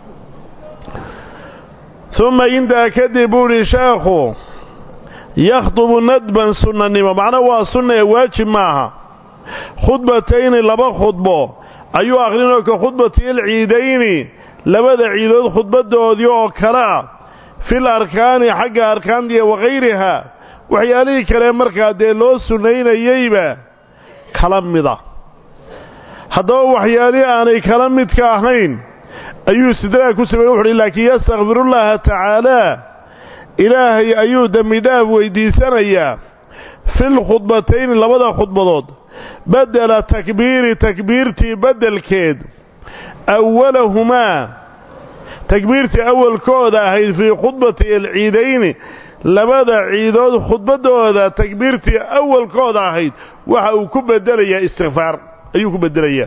ثم إنت كذبوا شاخو يخطب ندبا سنة النمو معنى هو سنة واجب معها خطبتين لبا خطبه أيو آخرين كخطبة العيدين لبدا عيدود خطبة دوديو كلا في الأركان حق أركان دي وغيرها وحيالي كلام مركا دي لو سنين ييبا كلام مضا هذا وحيالي آني كلام متكاهنين أيو سدراء كسبه وحري لكن يستغفر الله تعالى إلهي أيو دمداب ويديسانيا في الخطبتين لبدا خطبضود بدل تكبير تكبيرتي بدل كيد أولهما تكبيرتي أول كودة هي في خطبة العيدين لبدا عيدود خطبة دودا تكبيرتي أول كودة هي وحاو كبدليا استغفار أيو كبدليا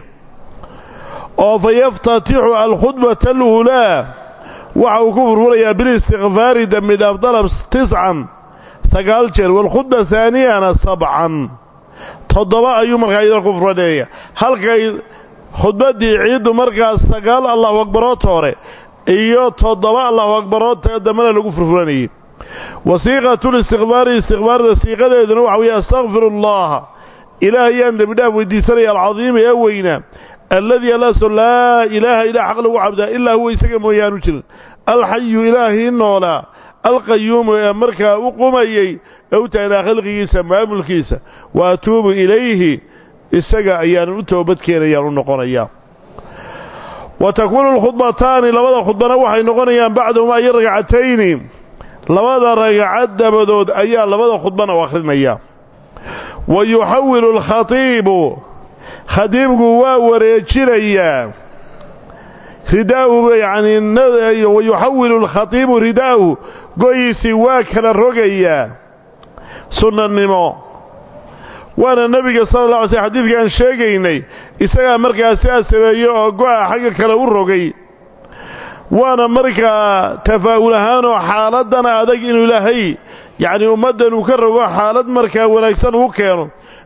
فيفتتح الخطبة الأولى وحاو كفر وليا بالاستغفار دم داب تسعا سقالتر والخطبة الثانية سبعا تضبع أيو مركا إذا كفر وليا هل خطبة دي عيد مركا سقال الله أكبراته إيو تضبع الله أكبراته دمنا لكفر وليا وصيغة الاستغفار استغفار صيغة إذن وحاوية استغفر الله إلهي أن دم داب وديسري العظيم يوينا الذي لا إله إلا حق له عبدا إلا هو يسقى مويانو جل الحي إلهي النولا القيوم مركا وقمي أوتا إلى خلقه سماء ملكيسة وأتوب إليه السقى أيان أتوبت كينا يارون نقون أيام وتكون الخطبتان لماذا خطبنا وحي نقون أيام بعدهما يرقعتين لماذا رقعت دبدود أيام لماذا خطبنا واخذنا أيام ويحول الخطيب خديم قوا وريتشريا رداءه يعني ويحول الخطيب رداءه قيسي واكنا الرقيا سنة النمو وانا النبي صلى الله عليه وسلم حديث كان شاقيني إساقا مركا سياسة يقوى حقا كلاو الرقي وانا مركا تفاولهانو حالدنا أدق إنو إلهي يعني أمدن وكروا حالد مركا ونكسن وكينو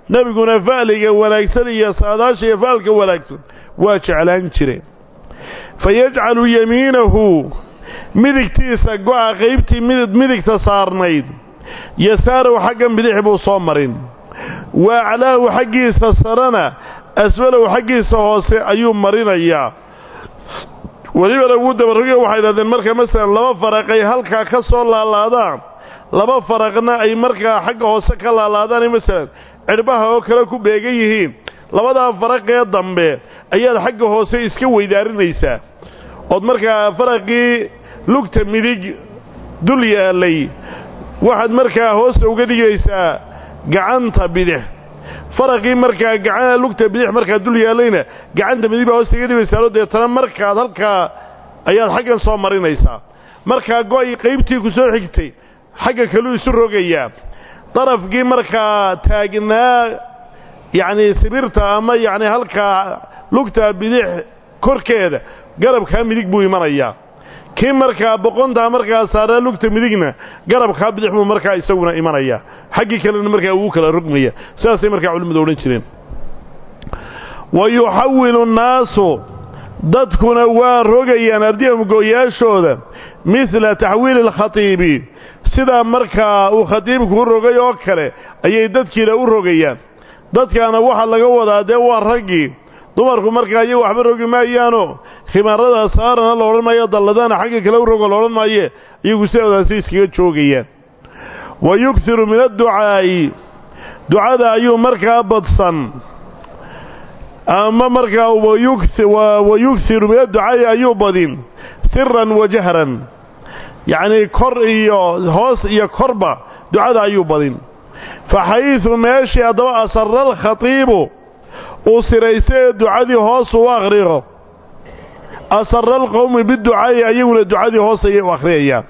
nabiguna faaliga wanaagsan iyo saadaasha iyo faalka wanaagsan waa jeclaan jireen fayajcalu yamiinahu midigtiisa go'a qaybtii midigta saarnayd yasaaru xaggan bidix buu soo marin wa aclaahu xaggiisa sarana asfalahu xaggiisa hoose ayuu marinayaa weliba ugu dabarriga waxay yidhahdeen marka masalan laba faraqay halkaa ka soo laalaadaan laba faraqna ay markaa xagga hoose ka laalaadaan masalan cirbaha oo kale ku beegan yihiin labadaa faraqee dambe ayaad xagga hoose iska weydaarinaysaa ood markaa faraqii lugta midig dul yaalay waxaad markaa hoose uga dhigaysaa gacanta bidix faraqii markaa gacanta lugta bidix markaa dul yaalayna gacanta midig baa hoose uga dhigaysaa deetana markaad halkaa ayaad xaggan soo marinaysaa markaa go'ay qaybtii ku soo xigtay xagga kaluu isu rogayaa darafkii markaa taagnaa yacni sibirta ama yacni halkaa lugta bidix korkeeda garabkaa midig buu imanayaa kii markaa boqontaa markaa saaraa lugta midigna garabkaa bidix buu markaa isaguna imanayaa xaggii kalena markaa uu kala rogmaya sidaasay markaa culimmadu odhan jireen wa yuxawilu nnaasu dadkuna waa rogayaan ardiyahum gooyaashooda midla taxwiili alkhatiibi sidaa markaa uu khatiibku u rogay oo kale ayay dadkiina u rogayaan dadkaana waxaa laga wadaa dee waa raggii dumarku markaa iyagu waxba rogi maayaanoo khimaarada saarana la odhan maayo dalladana xagga kale u rogo la odhan maaye iyagu sidoodaasi iskaga joogayaan wa yughiru min adducaa'i ducada ayuu markaa badsan ama markaa wa yughiru min adducaa'i ayuu badin siran wa jahran yacnii kor iyo hoos iyo korba ducada ayuu badin faxaysu meeshii haddaba asara alkhatiibu uu siraysay ducadii hoos u akhriyo asara alqowmi biducaa'i ayaguna ducadii hoos ayay u akhriyayaan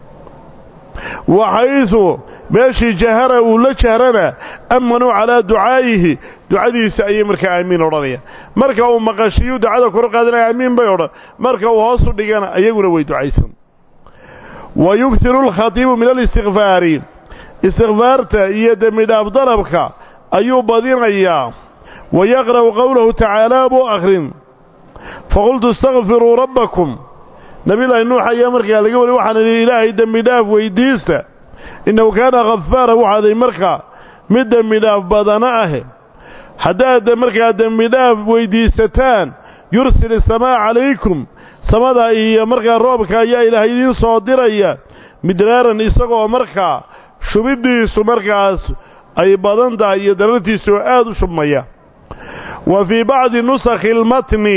waxaysu meeshii jahara uu la jahrana ammanuu calaa ducaa'ihi ducadiisa ayay markaa aamiin odhanayaan marka uu maqashiyu ducada kor qaadanaya aamiin bay odhan marka uu hoos u dhigana ayaguna way ducaysan wa yughiru alkhatiibu min alistikfaari istikfaarta iyo dembi dhaaf dalabka ayuu badinayaa wayaqra'u qowlahu tacaalaa buu akhrin faqultu istakfiruu rabbakum nabiyullaahi nuux ayaa markaa laga wari waxaan idhi ilaahay dembi dhaaf weydiista innahu kaana khafaara waxaaday markaa mid dembi dhaaf badana ahe haddaad markaa dembi dhaaf weydiisataan yursil isamaa calaykum samada iyo markaa roobka ayaa ilaahay idiin soo diraya midraaran isagoo markaa shubiddiisu markaas ay badan tahay iyo darartiisu oo aad u shubmaya wa fii bacdi nusakhi almatni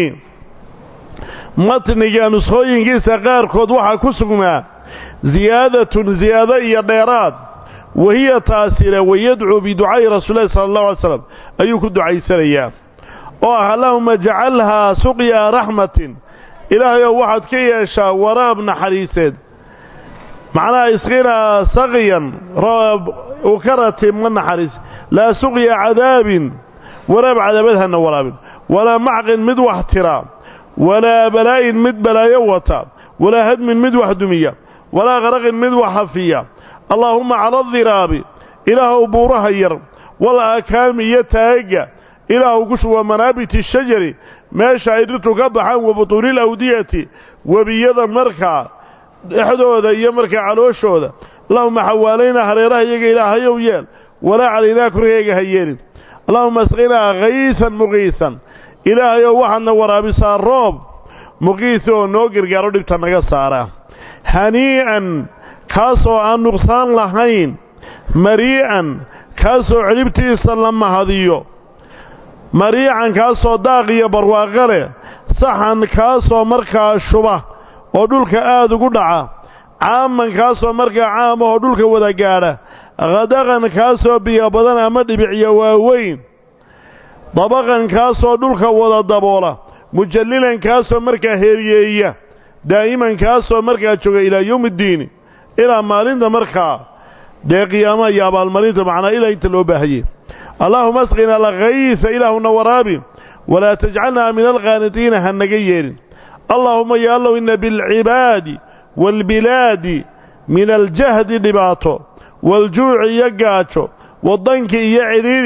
matniga nuskhooyinkiisa qaarkood waxaa ku sugnaa ziyaadatun ziyaado iyo dheeraad wahiya taasina wayadcuu biducaa'i rasuulillahi sala allahu alay slam ayuu ku ducaysanayaa oo ah allahuma jacalhaa suqyaa raxmatin ilaahay ow waxaad ka yeeshaa waraab naxariiseed macnaha isqinaa saqiyan roob uu ka ratima naxariis laa suqya cadaabin waraab cadaabadhana waraabin walaa macqin mid wax tira walaa balaa'in mid balaayo wata walaa hadmin mid wax dumiya walaa qaraqin mid wax hafiya allaahumma cala adiraabi ilaahow buuraha yar wal aakaami iyo taagga ilaahow ku shuwa manaabiti shajari meesha ay dhirtu ka baxaan wa butuunil awdiyati webiyada markaa dhexdooda iyo markaa calooshooda allahuma xawaalaynaa hareeraha iyaga ilaahayow yeel walaa calaynaa korkayga ha yeelin allahuma asqinaa kaysan muqiisan ilaahayow waxaadna waraabisaa roob muqiis oo noo gargaaro dhibta naga saara hanii'an kaasoo aan nuqsaan lahayn marii'an kaasoo celibtiisa la mahadiyo mariican kaasoo daaq iyo barwaaqo leh saxan kaasoo markaa shuba oo dhulka aad ugu dhaca caaman kaasoo markaa caam oo dhulka wada gaadha khadaqan kaasoo biyo badan ama dhibicyo waaweyn dabaqan kaasoo dhulka wada daboola mujallilan kaasoo markaa heeriyeeya daa'iman kaasoo markaa jooga ilaa yowmi ddiini ilaa maalinta markaa dee qiyaamaha iyo abaalmarinta macnaa ilaa inta loo baahayey allaahuma asqina alkhaysa ilaahuna waraabi walaa tajcalnaa min alqaanitiina ha naga yeelin allaahumma ya allow inna bilcibaadi waalbilaadi min aljahdi dhibaato waaljuuci iyo gaajo wadanki iyo cidhiidhi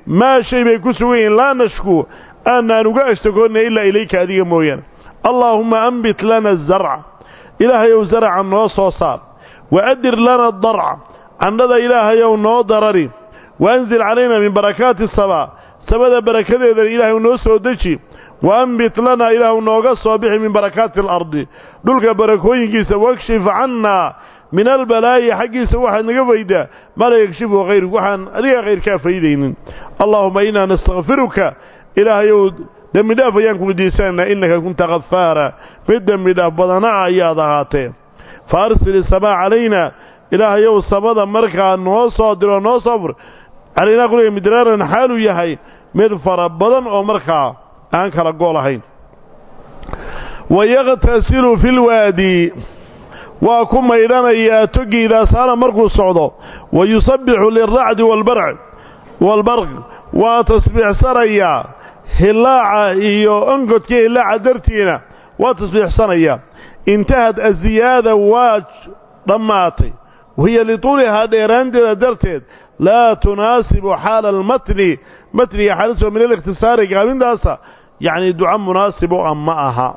maa shay bay ku sugan yihiin laa nashku aanaan uga ashtakoonna ilaa ilayka adiga mooyaane allaahumma anbit lana azarca ilaahayow zaraca noo soo saar waadir lana adarca candhada ilaahayow noo darari waanzil calayna min barakaati asamaa samada barakadeedana ilaahaw noo soo deji waanbit lana ilaahu nooga soo bixi min barakaati alardi dhulka barakooyinkiisa wakshif cannaa min albalaayi xaggiisa waxaad naga faydaa maa laa yakshifu hayruk waxaan adiga khayrkaa faydaynin allaahuma innaa nastakfiruka ilaahayow dembi dhaaf ayaan ku weydiisanaynaa innaka kunta kafaara mid dembi dhaaf badana ayaad ahaatee fa arsil isamaa calayna ilaahayow samada markaa noo soo diro noo soo fur calaynaa quriga midraaran xaaluu yahay mid fara badan oo markaa aan kala gool ahayn wayaqtasilu fi lwaadi waa ku maydhanayaa toggii idaa saara markuu socdo wayusabbixu lilracdi waalbarq waa tasbiixsanayaa hilaaca iyo ongodkii hilaaca dartiina waa tasbiixsanayaa intahad aziyaada waa dhammaatay wahiya lituulihaa dheeraanteeda darteed laa tunaasibu xaala almatni matniga xaalis oo min alikhtisaari gaabintaasa yacni duco munaasibo ah ma aha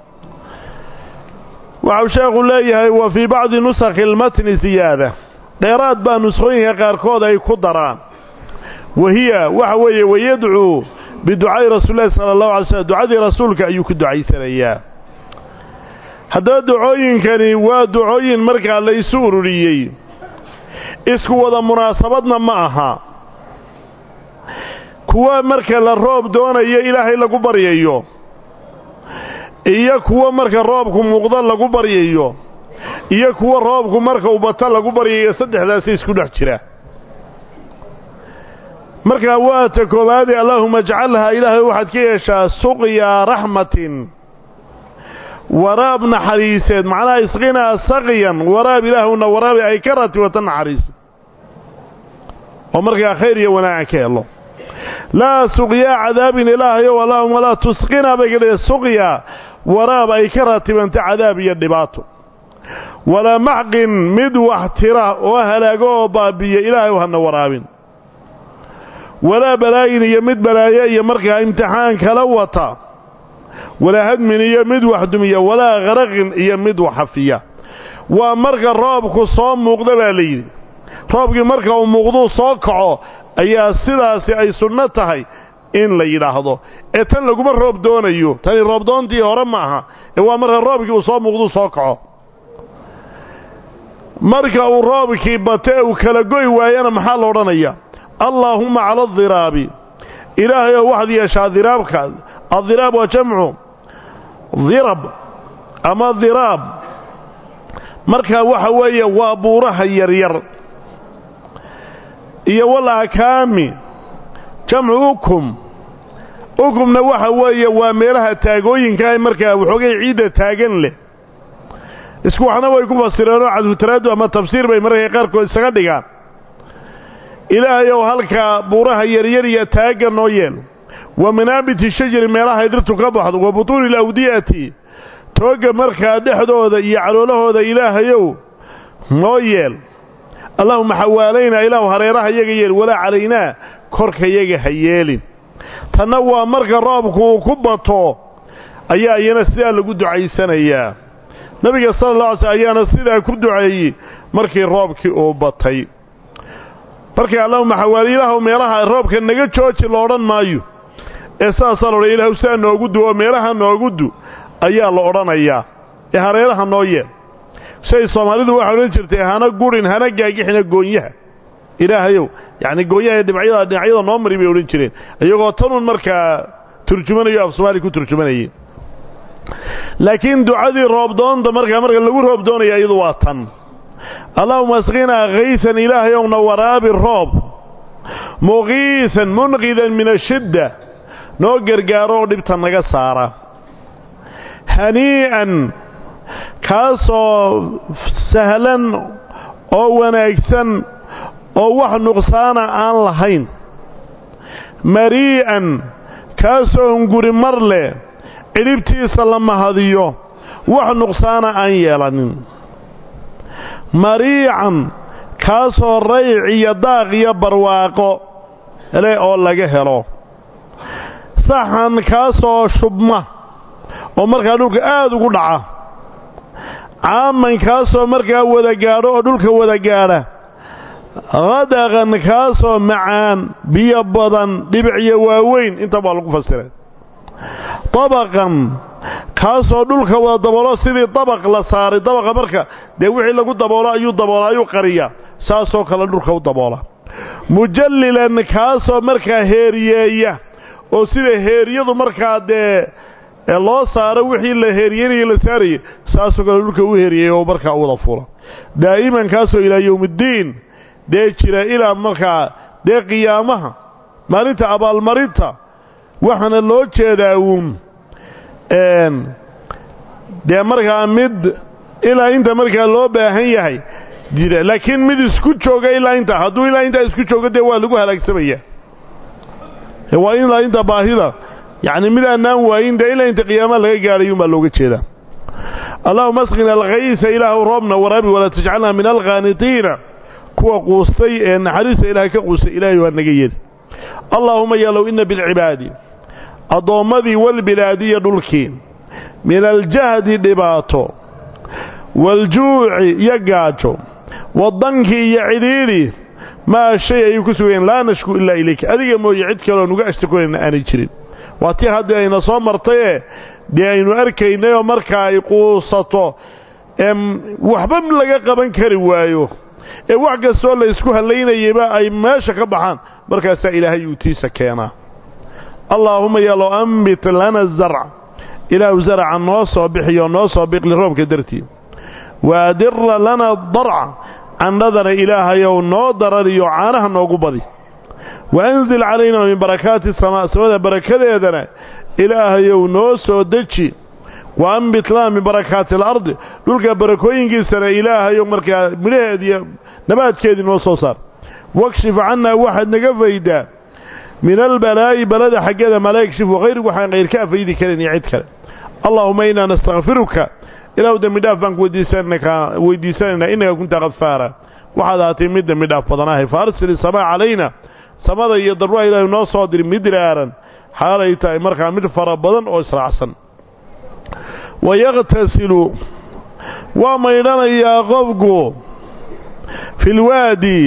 waxau sheekhu leeyahay wa fii bacdi nusakhi almatni ziyaada dheeraad baa nuskhooyinka qaarkood ay ku daraan wahiya waxa weeye wayadcuu biducaa'i rasuulillahi sala allahu alay slam ducadii rasuulka ayuu ku ducaysanayaa haddaba ducooyinkani waa ducooyin markaa la isu ururiyey isku wada munaasabadna ma aha kuwa marka la roob doonayo ilaahay lagu baryayo iyo kuwa marka roobku muuqdo lagu baryayo iyo kuwa roobku marka uu bato lagu baryayo saddexdaasi isku dhex jira markaa waa ta koowaadee allaahuma ajcalhaa ilaahay waxaad ka yeeshaa suqyaa raxmatin waraab naxariiseed macnaha isqinaa saqyan waraab ilaahuna waraabi ay ka rati wata naxariis oo markaa khayr iyo wanaaga ka helo laa suqyaa cadaabin ilaahayow allaahuma laa tusqinaa bay ka dhigeen suqyaa waraab ay ka ratibanta cadaab iyo dhibaato walaa maxqin mid wax tira oo halaago oo baabiya ilaahay hana waraabin walaa balaayin iyo mid balaaye iyo markaa imtixaan kala wata walaa hadmin iyo mid wax dumiya walaa qaraqin iyo mid wax hafiya waa marka roobku soo muuqda baa layidhi roobkii marka uu muuqduu soo kaco ayaa sidaasi ay sunno tahay in la yidhaahdo ee tan laguma roob doonayo tani roob doontii hore ma aha ee waa marka roobkii uu soo muuqduu soo kaco marka uu roobkii bate uu kala goy waayana maxaa la odhanayaa allaahumma cala adiraabi ilaahay oo waxaad yeeshaa diraabka adiraab waa jamcu dirab ama diraab markaa waxa weeye waa buuraha yaryar iyo walaakaami jamcu ukum ukumna waxa weeye waa meelaha taagooyinka markaa waxoogay ciidda taagan leh isku waxna way ku fasireenoo cadhutaraadu ama tafsiir bay markaa qaarkood isaga dhigaan ilaahay ow halkaa buuraha yaryar iyo taagga noo yeel wa manaabiti shajari meelahay dhirtu ka baxdo wa butuuni alawdiyati toogga markaa dhexdooda iyo caloolahooda ilaahayow noo yeel allaahuma xawaalaynaa ilaahu hareeraha yaga yeel walaa calaynaa korka yaga ha yeelin tanna waa marka roobku uu ku bato ayaa iyana sidaa lagu ducaysanayaa nabiga sala allah alay slm ayaana sidaa ku duceeyey markii roobkii uu batay markii allahuma xawaali ilaahu meelaha roobka naga jooji la odhan maayo ee saasaa la odhan ilaahu saa noogu du oo meelaha noogu du ayaa la odhanayaa ee hareeraha noo yeel shay soomaalidu waxay odhan jirtay hana gurin hana gaagixina goonyaha ilaahayow yacni goonyaha dhinacyada dhinacyada noo mari bay odhan jireen iyagoo tanuun markaa turjumanayo af soomaali ku turjumanayay laakiin ducadii roobdoonta markaa marka lagu roob doonaya iyadu waa tan allaahuma asqinaa kaysan ilaahayowna waraabi roob muqiisan munqidan min ashidda noo gargaaro oo dhibta naga saara hanii'an kaasoo sahlan oo wanaagsan oo wax nuqsaana aan lahayn marii'an kaasoo hunguri mar leh cidhibtiisa la mahadiyo wax nuqsaana aan yeelanin mariican kaasoo rayc iyo daaq iyo barwaaqo le oo laga helo saxan kaasoo shubma oo markaa dhulka aad ugu dhaca caaman kaasoo markaa wada gaadho oo dhulka wada gaadha qadaqan kaasoo macaan biyo badan dhibicyo waaweyn inta baa lagu fasiray طبقا kaasoo dhulka wada daboolo sidii dabaq la saaray dabaqa marka dee wixii lagu daboolo ayuu daboolaa ayuu qariya saasoo kale dhulka u daboola mujallilan kaasoo markaa heeriyeeya oo sida heeriyadu markaa dee loo saaro wixii la heeriyeeyay la saarayay saasoo kale dhulka u heeriyeeya oo markaa u wada fuula daa'iman kaasoo ilaa yawmiddin dee jira ilaa markaa dee qiyaamaha maalinta abaalmarinta waxaana loo jeedaa uun dee markaa mid ilaa inta markaa loo baahan yahay jira laakiin mid isku jooga ilaa inta hadduu ilaa inta isku joogo dee waa lagu halaagsamaya waa ilaa inta baahida yacni mid aanaan waayin dee ilaa inta qiyaamaha laga gaadhayuun baa looga jeedaa allahuma asqina alghaysa ilaahu roobna waraabi walaa tajcalna min alqaanitiina kuwa quustay ee naxariista ilaahay ka quustay ilaahay waa naga yeeli allaahuma yalow ina bilcibaadi addoommadii walbilaadi iyo dhulkii min aljahdi dhibaato waaljuuci iyo gaajo waddankii iyo cidhiidhi maa shay ayuu ku sugayeen laa nashku ilaa ilayka adiga mooye cid kaloo nuga ashtakoonayna aanay jirin waa tii haddii ayna soo martayee dee aynu arkaynay oo marka ay quusato waxba laga qaban kari waayo ee wax kastoo la isku halaynayayba ay meesha ka baxaan markaasaa ilaahay uu tiisa keenaa allaahuma yalow ambit lana zarc ilaahu zaraca noo soo bixiyo noo soo biqli roobka dartii waadirra lana darca candhadana ilaahayow noo darariyo caanaha noogu badi waanzil calaynaa min barakaati samaa samada barakadeedana ilaahayow noo soo deji waambit lana min barakaati alardi dhulka barakooyinkiisana ilaahayow markaa midhaheediiyo nabaadkeedii noo soo saar wakshif cannaa waxaad naga faydaa min albalaa'i balada xaggeeda maa laa yakshifu hayrig waxaan hayr ka afaydi karin iyo cid kale allaahuma innaa nastakfiruka ilaahu dembi dhaaf baan ku weydiisanaynaa innaka kunta kafaara waxaad ahaatay mid dembi dhaaf badanahay fa arsil isamaa calayna samada iyo darruha ilaahu noo soo diri midraaran xaalay tahay markaa mid fara badan oo israacsan wayaqtasilu waa maydhanayaa qofku fi lwaadi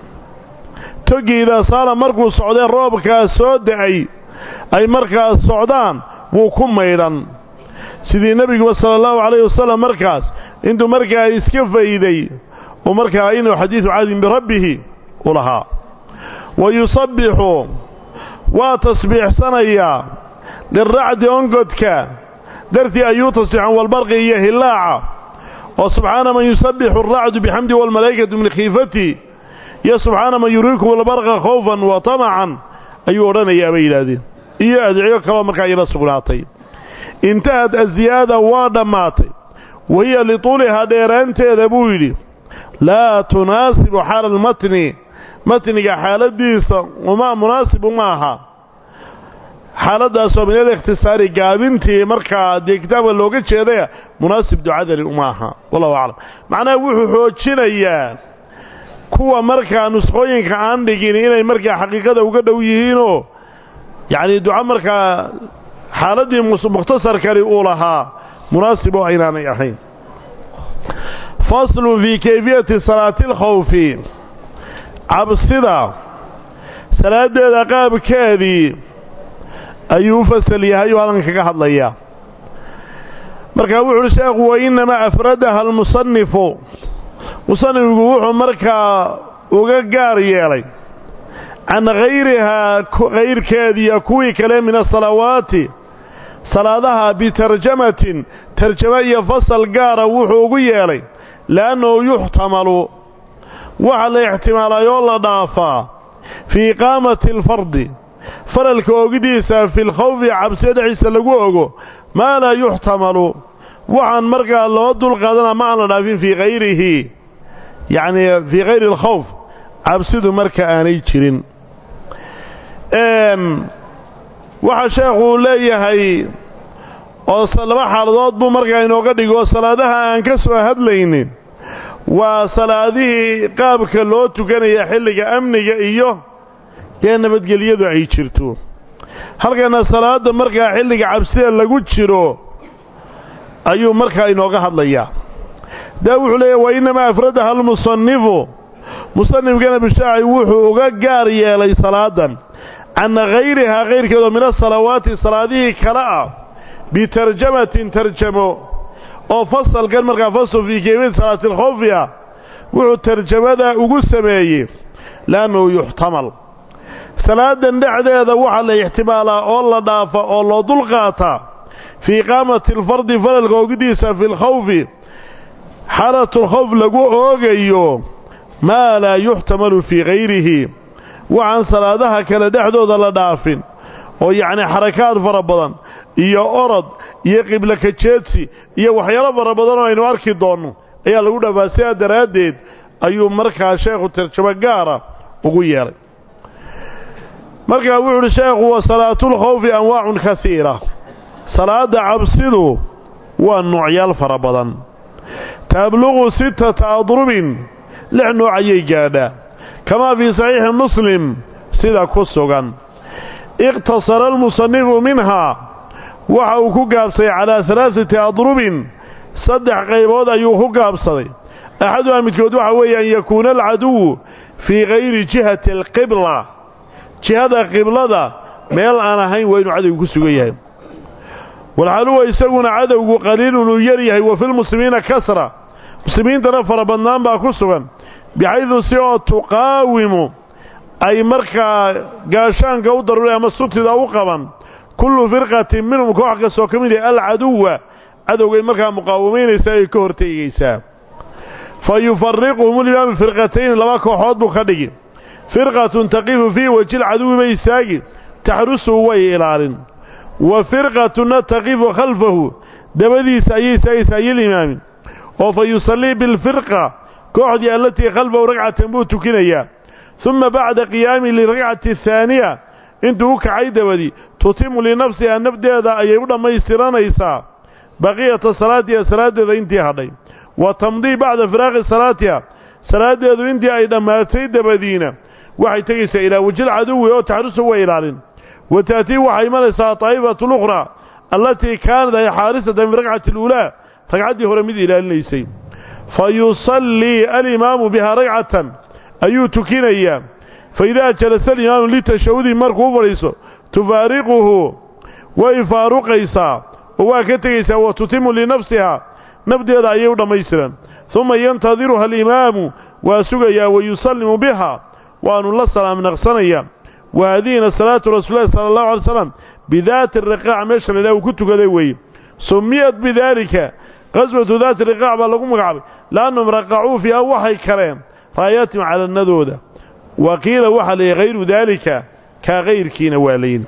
togii idaa saala markuu socdee roobkaas soo da'ay ay markaas socdaan wuu ku maydhan sidii nebiguba sala allahu calayhi wasalam markaas intuu markaa iska fayday oo markaa inuu xadiidu caadin birabbihi u lahaa wa yusabbixu waa tasbiixsanayaa liracdi ongodka dartii ayuu tasbiixan walbarqi iyo hillaaca oo subxaana man yusabbixu alracdu bixamdi walmalaa'ikatu min khiifati iyo subxaana man yuriikum albarqa khawfan wa tamacan ayuu odhanayaa bay yidhaahdeen iyo adciyo kaloo markaa ila sugnaatay intahad aziyaada waa dhammaatay wahiya lituulihaa dheeraanteeda buu yidhi laa tunaasibu xaala almatni matniga xaaladiisa uma munaasibu ma aha xaaladaasoo min alikhtisaari gaabintii markaa dee kitaabka looga jeedaya munaasib ducadali uma aha wallahu aclam macnaha wuxuu xoojinayaa kuwa markaa nusqooyinka aan dhigin inay markaa xaqiiqada uga dhow yihiinoo yacni duco markaa xaaladii mukhtasarkani uu lahaa munaasib oo aynaanay ahayn faslun fii kayfiyati salaati alkhawfi cabsida salaadeeda qaabkeedii ayuu u fasal yahay oo halkan kaga hadlayaa markaa wuxu uhi sheekhu wa innamaa afradaha almusanifu musanifku wuxuu markaa uga gaar yeelay can hayrihaa hayrkeediiyo kuwii kale min asalawaati salaadaha bitarjamatin tarjamo iyo fasal gaara wuxuu ugu yeelay li'annahu yuxtamalu waxa la ixtimaalayoo la dhaafaa fii iqaamati alfardi faralka ogidiisa fi lkhawfi cabsiya dhexdiisa lagu ogo maa laa yuxtamalu waxaan markaa loo dulqaadana ma aan la dhaafin fii hayrihi yacni fii hayri alkhawf cabsidu marka aanay jirin waxa sheekhu leeyahay oo laba xaaladood buu markaa inooga dhigo salaadaha aan ka soo hadlaynin waa salaadihii qaabka loo tukanaya xilliga amniga iyo dee nabadgelyadu ay jirto halkana salaada markaa xilliga cabsida lagu jiro ayuu markaa inooga hadlayaa daa wuxuu leeyahay wa inama afradaha almusannifu musannifkana bishaaci wuxuu uga gaar yeelay salaadan can ghayriha ghayrkeedo min as-salawaati salaadihi kala ah bitarjamatin tarjamo oo fasalkan markaa fasal fi kayfiyat salaatil khawfiya wuxuu tarjamada ugu sameeyay laano yuhtamal salaadan dhexdeeda waxa la ihtimaalaa oo la dhaafa oo loo dul qaata fi iqaamati al-fard falalka ogdiisa fi al-khawfi xaalatu al-khawf lagu oogayo ma la yuhtamalu fi ghayrihi wa an salaadaha kala dhexdooda la dhaafin oo yaani xarakaad fara badan iyo orod iyo qibla ka jeedsi iyo waxyaalo fara badan oo aynu arki doono ayaa lagu dhaafaa daraadeed ayuu markaa sheekhu tarjuma gaara ugu yeelay markaa wuxuu sheekhu wa salaatul khawfi anwaa'un kathiira salaada cabsidu waa noocyal fara badan tablugu sittata adrubin lix nooc ayay gaadhaa kama fi sahih muslim sida ku sugan iqtasara al-musannif minha waxa uu ku gaabsay ala thalathati adrubin saddex qaybood ayuu ku gaabsaday axadu midkood waxa weeyaan yakuuna al-adu fi ghayri jihati al-qibla jihada qiblada meel aan ahayn waa inuu cadowgu ku sugan yahay والحال هو يسقون عدو قليل ويريه وفي المسلمين كثرة مسلمين تنفر بنام باكسوا بحيث سيئة تقاوم أي مركة قاشان قودر ولا مسوط ذا وقبا كل فرقة منهم كوحك سوكمين العدو عدو مركة مقاومين يساوي كورتي يساوي فيفرقهم الإمام فرقتين لما كوحود بخدق فرقة تقف فيه وجه العدو بيساقي تحرسه ويلال وفرقة تقف خلفه دبدي سايي سايي سايي الإمام وفيصلي بالفرقة كوحد التي خلفه رقعة تنبوت كنيا ثم بعد قيام للرقعة الثانية انتو كعيد دبدي تتم لنفسها النبدي هذا أيضا ما يستران إيسا بقية صلاة صلاة ذا انتي هذي وتمضي بعد فراغ صلاتها صلاة ذا انتي أيضا ما تيد بدينة وحي تقيس إلى وجه العدو وتحرسه وإلال وتأتي وحي ملسها طائفة الأخرى التي كانت حارسة في رقعة الأولى رقعة هرميد إلى الليسين فيصلي الإمام بها رقعة أيوتكين أيام فإذا جلس الإمام لتشهد مركوب وليسه تفارقه ويفارق إيسا وكتغيسا وتتم لنفسها نبدأ هذا أيودا ميسرا ثم ينتظرها الإمام وسقيا ويسلم بها وأن الله سلام نغسنيا وهذه الصلاة رسول الله صلى الله عليه وسلم بذات الرقاع مشر له كنت كذوي سميت بذلك غزوة ذات الرقاع بلغم قعب لأنهم رقعوا فيها وحي كرام راياتهم على الندودة وقيل وحل غير ذلك كغير كينوالين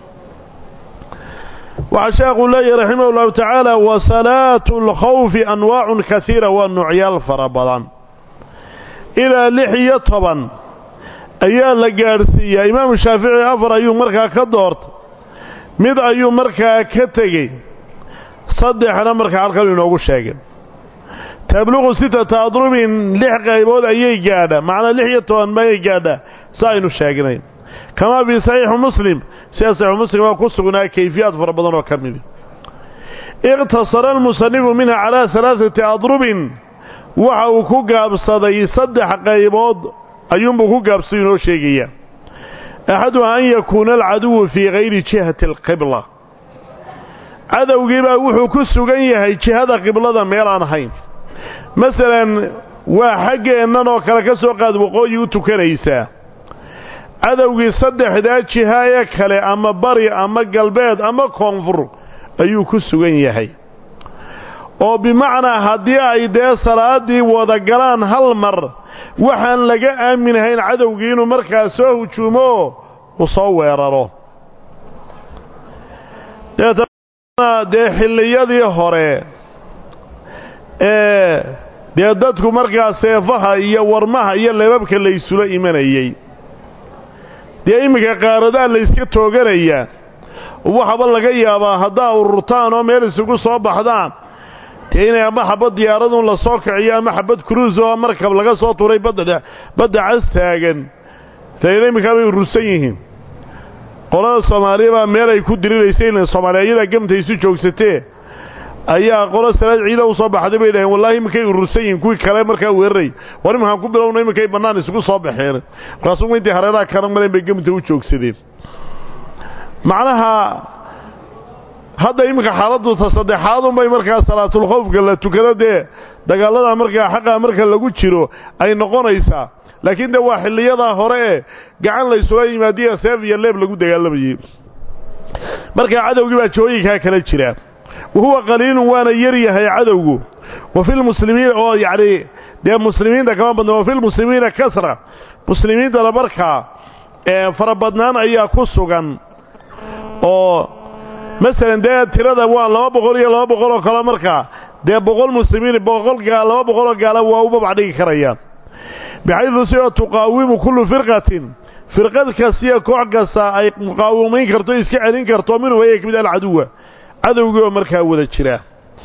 وعشاق الله رحمه الله تعالى وصلاة الخوف أنواع كثيرة والنوعيال فربضان إلى لحية طبعا أيها لقارسية إمام الشافعي أفر أيها مركا كدورت ماذا أيها مركا كتغي صدحنا مركا عالقل ينوغو الشاقل تبلغ ستة أضرب لحقة يبود أيه قادة معنى لحية طبعا ما يقادة ساين الشاقلين كما في صحيح مسلم صحيح مسلم وقصت هناك كيفيات فربضان وكمل اغتصر المصنف منها على ثلاثة أضرب وحاو كوكاب صدي صدح قيبود أيوم بكوكاب صينو شيقيا أحدها أن يكون العدو في غير جهة القبلة عدو قيبا وحو كسو قيها جهة قبلة ميران حين مثلا وحق أننا وكالكسو قاد وقوي يتكريسا cadowgii saddexdaa jihaaya kale ama bari ama galbeed ama koonfur ayuu ku sugan yahay oo bimacnaa haddii ay dee salaadii wada galaan hal mar waxaan laga aaminahayn cadowgii inuu markaa soo hujuumo u soo weeraro dee xilliyadii hore ee dee dadku markaa seefaha iyo warmaha iyo leebabka la isula imanayay dee iminka qaaradaa la iska tooganaya waxaba laga yaabaa haddaa ururtaan oo meel isugu soo baxdaan dee inay ama xabad diyaaradun la soo kiciyo ama xabad cruise oo markab laga soo tuuray badda badda cas taagan dee iminka bay urursan yihiin qolada Soomaaliya meel ay ku diriireysay Soomaaliyada gamtaysu joogsatay ayaa qolo salaad ciida u soo baxday bay leeyahay wallahi markay urursayin kuwi kale markaa weeraray war maxaan ku bilownay markay banaan isugu soo baxeen rasuulku intii hareeraha karan maray bay gamta u joogsadeen macnaha hadda imika xaaladdu tasaddexaad um bay markaa salaatul khawfka la tukadade dagaalada markaa xaqa marka lagu jiro ay noqonaysaa laakiin de waa xilliyada hore gacan la isoo yimaadiyo seef iyo leeb lagu dagaalamayay marka cadawgi baa jooyinka kala jira وهو قليل وانا يريه عدوه وفي المسلمين او يعني ده مسلمين ده كمان بدنا وفي المسلمين كثره مسلمين ده بركه فربدنان ايا كسوغان او مثلا ده تيرada waa laba boqol iyo laba boqol oo kala marka de boqol muslimiin boqol gaal laba boqol oo gaal waa u babacdigi karayaan bixaydu soo tuqaawimu kullu firqatin firqad kasiya koox kasta ay muqaawimin karto iska celin karto min way kamid al-aduwa cadowga markaa wada jira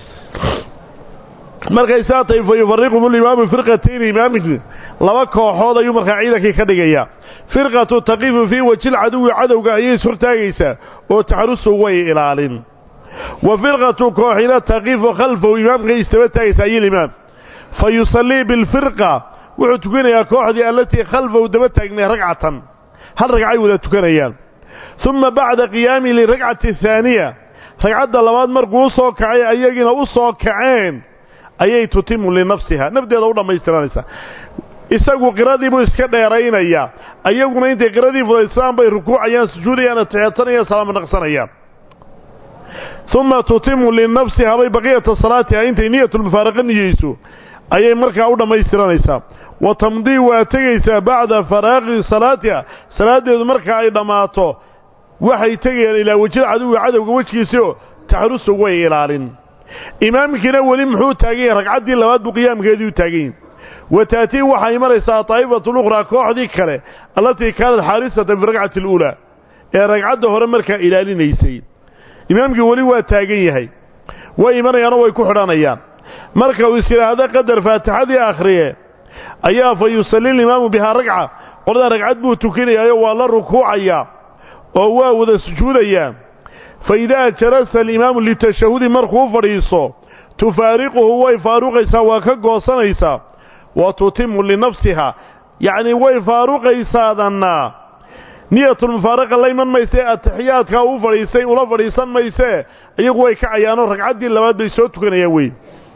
markay saatay fayfariqu al-imam firqatayn imaamki laba kooxood ayuu markaa ciidankii ka dhigaya firqatu taqifu fi wajhi al-aduwi cadowga ayay surtaagaysa oo taxarusu way ilaalin wa firqatu kooxina taqifu khalfahu imaamka istaba taagaysa ay imaam fayusalli bil firqa wuxuu tukanayaa kooxdii allatii khalfahu daba taagnay ragcatan hal ragcay wada tukanayaan thumma ba'da qiyami li ragcati thaniya ragcada labaad markuu soo kacay ayagina u soo kaceen ayay tutimu li nafsiha nafdeeda u dhamaystiranaysa isagu qiradii buu iska dheeraynaya ayaguna intay qiradii fudaysaan bay rukuucayaan sujuudayaan taxiyatan salaam naqsanayaan thumma tutimu li nafsiha bay baqiyata salaatiha intay niyatul mufaaraqa niyeyso ayay markaa u dhamaystiranaysa wa tamdi wa tagaysa ba'da faraaqi salaatiha salaadeedu markaa ay dhamaato waxay tagayaan ilaa wajil cadowga cadowga wajkiisa taxarusu way ilaalin imaamkina wali muxuu taagay ragcadii labaad buu qiyaamkeedii u taagay wataati waxay maraysaa tayfatul ukhra kooxdii kale allatii kaanad xaarisatan fi ragcati al-ula ee ragcada hore markaa ilaalinaysay imaamkii wali waa taagan yahay way imanayaan way ku xidhanayaan marka uu isiraahdo qadar faatixadii akhriye ayaa fa yusalli imaamu biha ragca qolada ragcad buu tukinayaa waa la rukuucaya oo waa wada sujuudaya فإذا جلس الإمام للتشهد مركو فريسو تفارقه ويفارقيسا وكغوسنيسا وتتم لنفسها يعني ويفارقيسا دنا نية المفارقة ليمن ميسي التحيات كاو فريسي ولا فريسان ميسي ايغو way kacayaano ragcadii labaad bay soo tukanayaan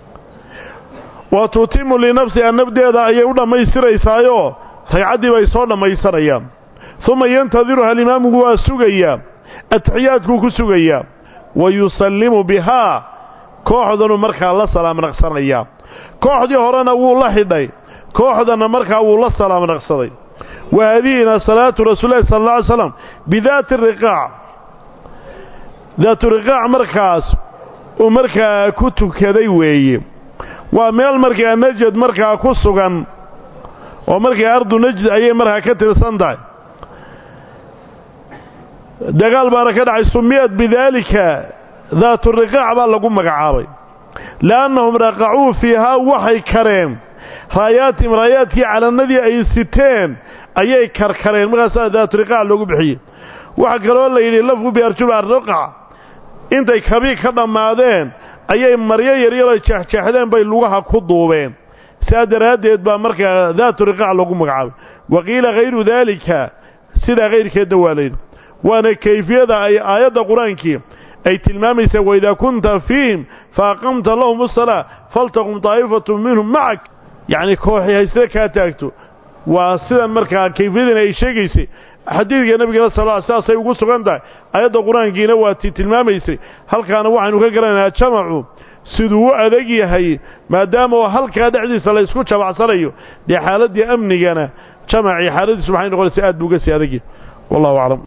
وتتم لنفسها nabdeeda ayay u dhameystiraysaa ragcadii bay soo dhameystirayaan ثم ينتظرها الإمام هو سغيا التحيات كو سغيا ويسلم بها كوخدن marka la salaam naqsanaya kooxdii horena wuu la xidhay kooxdana marka wuu la salaam naqsaday وهذه صلاه رسول الله صلى الله عليه وسلم بذات الرقاع ذات الرقاع markaas oo marka ku tukaday weeye waa meel marka najid marka ku sugan oo marka ardu najid ayay marka ka tirsan tahay dagaal baa ka dhacay sumiyad bidalika ذات الرقاع baa lagu magacaabay laanahum raqa'u fiha waxay kareen raayaati raayaadkii calanadii ay siteen ayay karkareen markaas ذات الرقاع lagu bixiyay waxa kale la yiri lafku bi arjul arqa intay kabi ka dhamaadeen ayay maryo yar yar jeexjeexdeen bay lugaha ku duubeen saadaradeed baa marka ذات الرقاع lagu magacaabay waqiila ghayru dhalika sida ghayrkeeda waaleyn وانا كيفية اي آيات القرآن اي تلماميسا واذا كنت فيهم فاقمت لهم الصلاة فلتقم طائفة منهم معك يعني كوحي هيستيكا تاكتو وصيدا مركا كيفية اي شيكيسي حديث النبي صلى الله عليه وسلم سيقول سبحانه آيات القرآن كينا واتي تلماميسي هل كان وحن كقرنا جمعوا سيدو أذكي هاي ما داموا هل كان عدي صلى الله عليه وسلم دي حالة دي أمني كان جمعي حالة سبحانه وقال سيئات بوكسي أذكي والله أعلم.